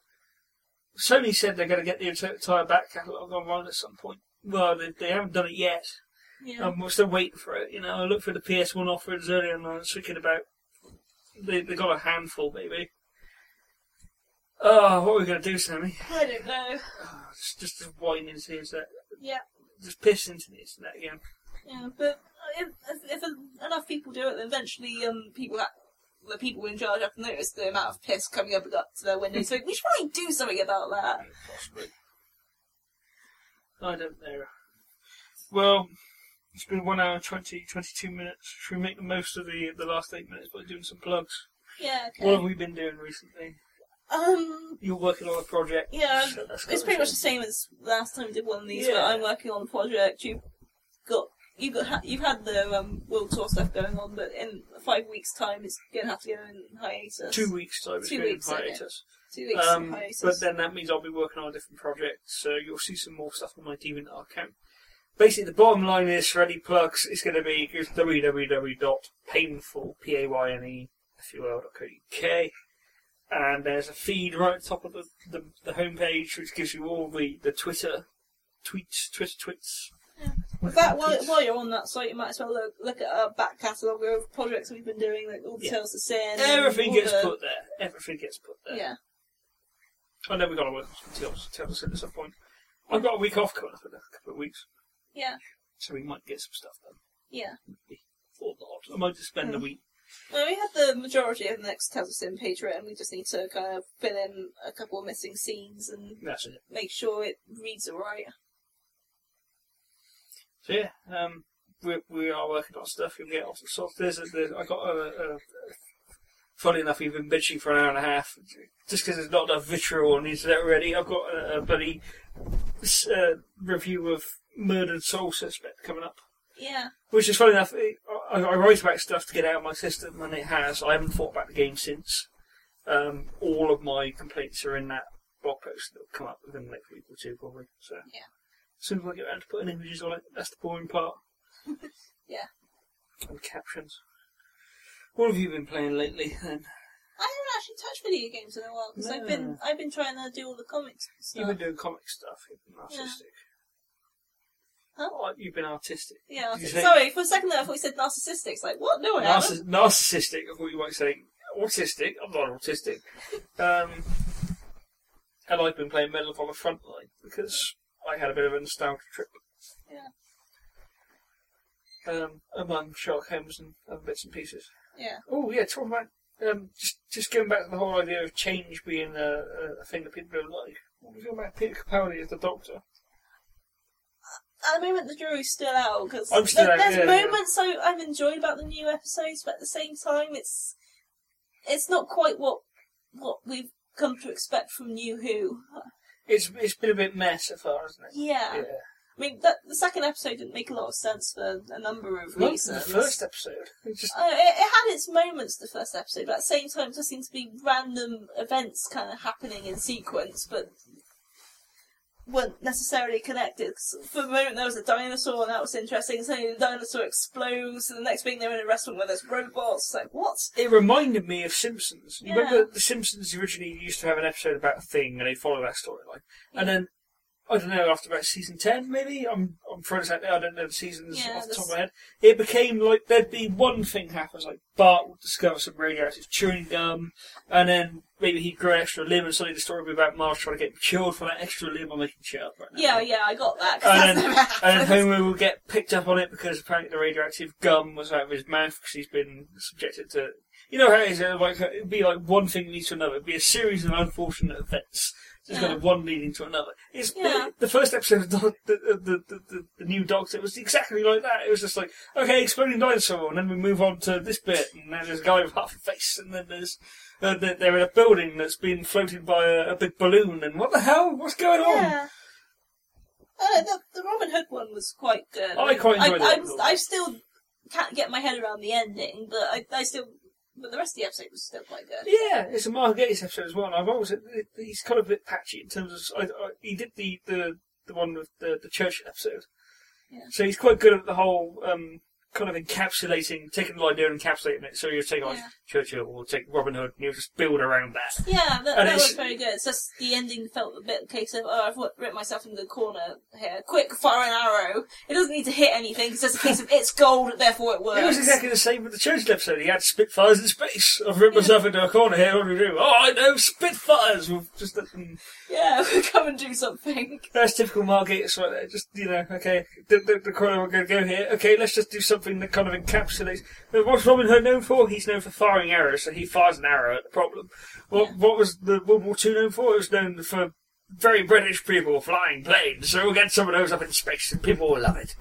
Yeah. Sony said they're going to get the entire back catalogue online at some point. Well, they, they haven't done it yet.
Yeah.
Um, we're still waiting for it. You know, I looked for the P S one offers earlier, and I was thinking about they they got a handful, maybe. Oh, what are we going to do, Sammy?
I don't know.
Oh, just, just just whine into the internet.
Yeah.
Just piss into the internet again.
Yeah, but if, if, if enough people do it, then eventually um, people ha- the people in charge have to notice the amount of piss coming up to their windows. So we should probably do something about that.
Possibly. I don't know. Well, it's been one hour twenty, twenty-two minutes. Should we make the most of the the last eight minutes by doing some plugs?
Yeah, okay.
What have we been doing recently?
Um,
You're working on a project.
Yeah,
so that's
it's pretty much the same as last time we did one of these.
Yeah.
But I'm working on a project. You've got you got ha- you've had the um, World Tour stuff going on, but in five weeks' time, it's going to have to go in hiatus.
Two weeks time. It's
Two
going
weeks,
in hiatus.
Two weeks
Um,
in hiatus.
but then that means I'll be working on a different project, so you'll see some more stuff on my DeviantArt account. Basically, the bottom line is, for any plugs, it's going to be w w w dot painful, P A Y N E, F U L dot co dot U K. And there's a feed right at the top of the, the, the homepage, which gives you all the, the Twitter tweets, Twitter tweets.
Yeah. In fact, while, while you're on that site, you might as well look, look at our back catalogue of projects we've been doing, like all the
Yeah.
Tales to Sin.
Everything gets
the...
put there. Everything gets put there.
Yeah.
I know we've got to work on some Tales, Tales to Sin at some point. I've got a week off coming up in a couple of weeks.
Yeah.
So we might get some stuff done.
Yeah.
Or not. I might just spend
mm.
the week.
Well, we have the majority of the next Tales of Sin page written. We just need to kind of fill in a couple of missing scenes and
That's it.
make sure it reads alright.
So yeah, um, we we are working on stuff. You'll get lots of stuff. There's a, there's, I got a, a, a. Funny enough, we've been bitching for an hour and a half just because there's not enough vitriol on the internet already. I've got a, a bloody uh, review of Murdered Soul Suspect coming up.
Yeah.
Which is funny enough. I, I write about stuff to get out of my system, and it has. I haven't thought about the game since. Um, all of my complaints are in that blog post that will come up within the next week or two, probably. So
yeah. As
soon as I get around to putting images on it, that's the boring part.
Yeah.
And captions. What have you been playing lately, then?
I haven't actually touched video games in a while because
No.
I've been I've been trying to do all the comics stuff.
You've been doing comic stuff. You've been artistic.
Yeah. Huh?
Oh, you've been artistic.
Yeah.
Did you say-
Sorry, for a second there I thought you said narcissistic. It's like, what? No, I
Narciss-
haven't.
narcissistic. I thought you might say autistic. I'm not autistic. Um, and I've been playing Medal of Honor Frontline because I had a bit of a nostalgia trip.
Yeah.
Um, among Sherlock Holmes and other bits and pieces.
Yeah.
Oh yeah, talking about um, just just going back to the whole idea of change being a, a thing that people don't like. What was it about Peter Capaldi as the Doctor?
At the moment, the jury's still out because
I'm still
there,
out,
there's
yeah,
moments I, I've enjoyed about the new episodes, but at the same time, it's it's not quite what what we've come to expect from New Who.
It's it's been a bit mess so far, hasn't it?
Yeah.
Yeah.
I mean, that, the second episode didn't make a lot of sense for a number of
Not
reasons.
the first episode. It just
Uh, it, it had its moments, the first episode, but at the same time, there seemed to be random events kind of happening in sequence, but weren't necessarily connected. 'Cause for a moment, there was a dinosaur, and that was interesting. Suddenly, the dinosaur explodes, and the next thing they're in a restaurant where there's robots. It's like, what?
it reminded me of Simpsons. You
Yeah.
remember the Simpsons originally used to have an episode about a thing, and they follow that storyline, and then. I don't know, after about season ten, maybe? I'm I'm throwing this out there, I don't know the seasons
Yeah,
off the top
this-
of my head. It became like there'd be one thing happens, like Bart would discover some radioactive chewing gum, and then maybe he'd grow an extra limb, and suddenly the story would be about Marge trying to get cured for that extra limb. I'm making shit up right now.
Yeah, yeah, I got that. 'Cause
And
that's
then,
never happened.
and then Homer will get picked up on it because apparently the radioactive gum was out of his mouth because he's been subjected to... You know how it is, uh, like, it'd be like one thing leads to another. It'd be a series of unfortunate events. Just
Yeah.
kind of one leading to another. It's
Yeah.
the, the first episode of the, the, the, the, the, the new Doctor, it was exactly like that. It was just like, okay, exploding dinosaur, and then we move on to this bit, and then there's a guy with half a face, and then there's uh, they're they're in a building that's been floated by a, a big balloon, and what the hell? What's going on?
Yeah. Uh, the, the Robin Hood one was quite good.
I quite enjoyed
I,
that.
I, I still can't get my head around the ending, but I, I still... But the rest of the episode was still quite good.
Yeah, it's a Mark Gatiss episode as well. And I've always he's kind of a bit patchy in terms of I, I, he did the, the, the one with the the Churchill episode,
Yeah.
so he's quite good at the whole um, kind of encapsulating, taking the idea and encapsulating it. So you take like
Yeah.
Churchill or take Robin Hood, and you just build around that.
Yeah, that,
And
that
it's-
was very good. It's just the ending felt a bit a case of, oh, I've written myself into the corner here. Quick, fire an arrow. It doesn't need to hit anything. It's just a case of, it's gold, therefore it works.
It was exactly the same with the Churchill episode. He had Spitfires in space. I've written myself into a corner here. What do we do? Oh, I know, Spitfires. We've just um,
Yeah, come and do something.
that's typical Mark Gatiss right there. Just, you know, okay, the, the, the corner we're going to go here. Okay, let's just do something that kind of encapsulates. But what's Robin Hood known for? He's known for firing arrows, so he fires an arrow at the problem. What,
Yeah.
what was the World War Two known for? It was known for very British people flying planes, so we'll get some of those up in space and people will love it.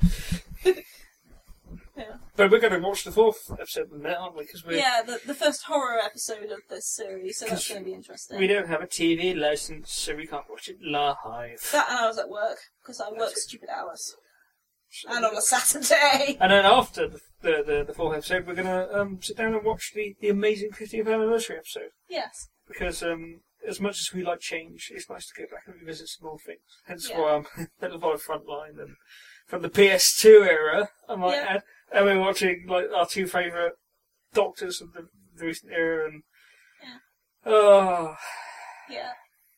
Yeah,
But we're going to watch the fourth episode in a minute, aren't we? Because we
yeah the, the first horror episode of this series, so that's
'Cause
going to be interesting.
we don't have a T V license, so we can't watch it live.
That and I was at work, because I work stupid hours. And on a Saturday.
And then after the the, the, the fourth episode, we're going to um, sit down and watch the, the amazing fiftieth anniversary episode.
Yes.
Because um, as much as we like change, it's nice to go back and revisit some old things. Hence
Yeah.
why I'm Metal of Honor Frontline and from the P S two era, I might
Yeah.
add. And we're watching like our two favourite Doctors of the, the recent era, and
Yeah.
oh,
Yeah.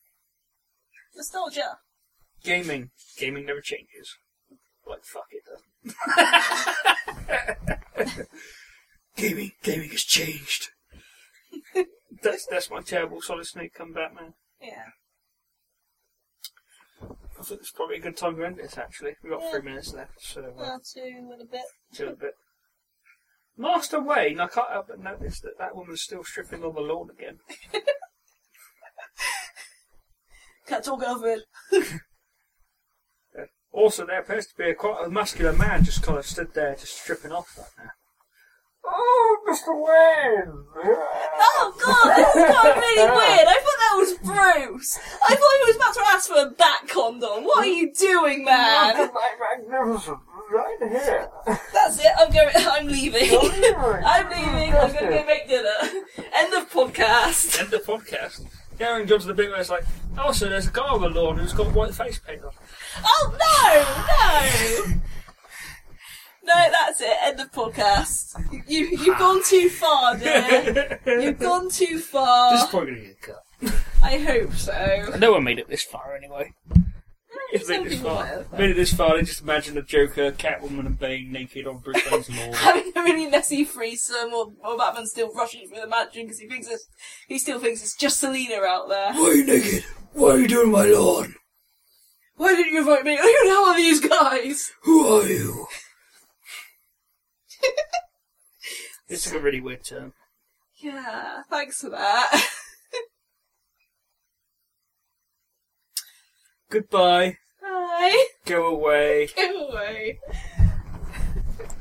Nostalgia.
gaming, gaming never changes. Like fuck it doesn't. gaming, gaming has changed. that's that's my terrible Solid Snake comeback, man.
Yeah.
I think it's probably a good time to end this, actually. We've got
Yeah.
three minutes left, so uh,
Well, two and a bit.
do a bit. Master Wayne, I can't help but notice that that woman's still stripping on the lawn again.
Can't talk over it.
Also, there appears to be a quite a muscular man just kind of stood there, just stripping off right now. Oh, Mister Wayne!
Oh god, this is got really weird. I thought that was Bruce. I thought he was about to ask for a back condom. What are you doing, man?
Look at my magnificent, right here.
That's it. I'm going. I'm leaving.
leaving.
I'm leaving. I'm going to go make dinner. End of podcast.
End the podcast. Garen jumps to the bit where it's like, oh, so there's a guy on the lawn who's got white face paint on.
Oh no, no. No, that's it. End of podcast. You, you've gone too far, dear. You've gone too far.
This is probably going to get cut.
I hope so.
No one made it this far anyway. If they
Some
this
people
far,
might have.
made it this far, I just imagine a Joker, Catwoman, and Bane naked on Bruce Wayne's lawn.
Having a really messy threesome, or, or Batman still rushing through the mansion because he thinks it's, he still thinks it's just Selina out there.
Why are you naked? What are you doing on my lawn?
Why didn't you invite me? Who the hell are these guys?
Who are you? This is a really weird term.
Yeah, thanks for that.
Goodbye.
Bye.
Go away.
Go away.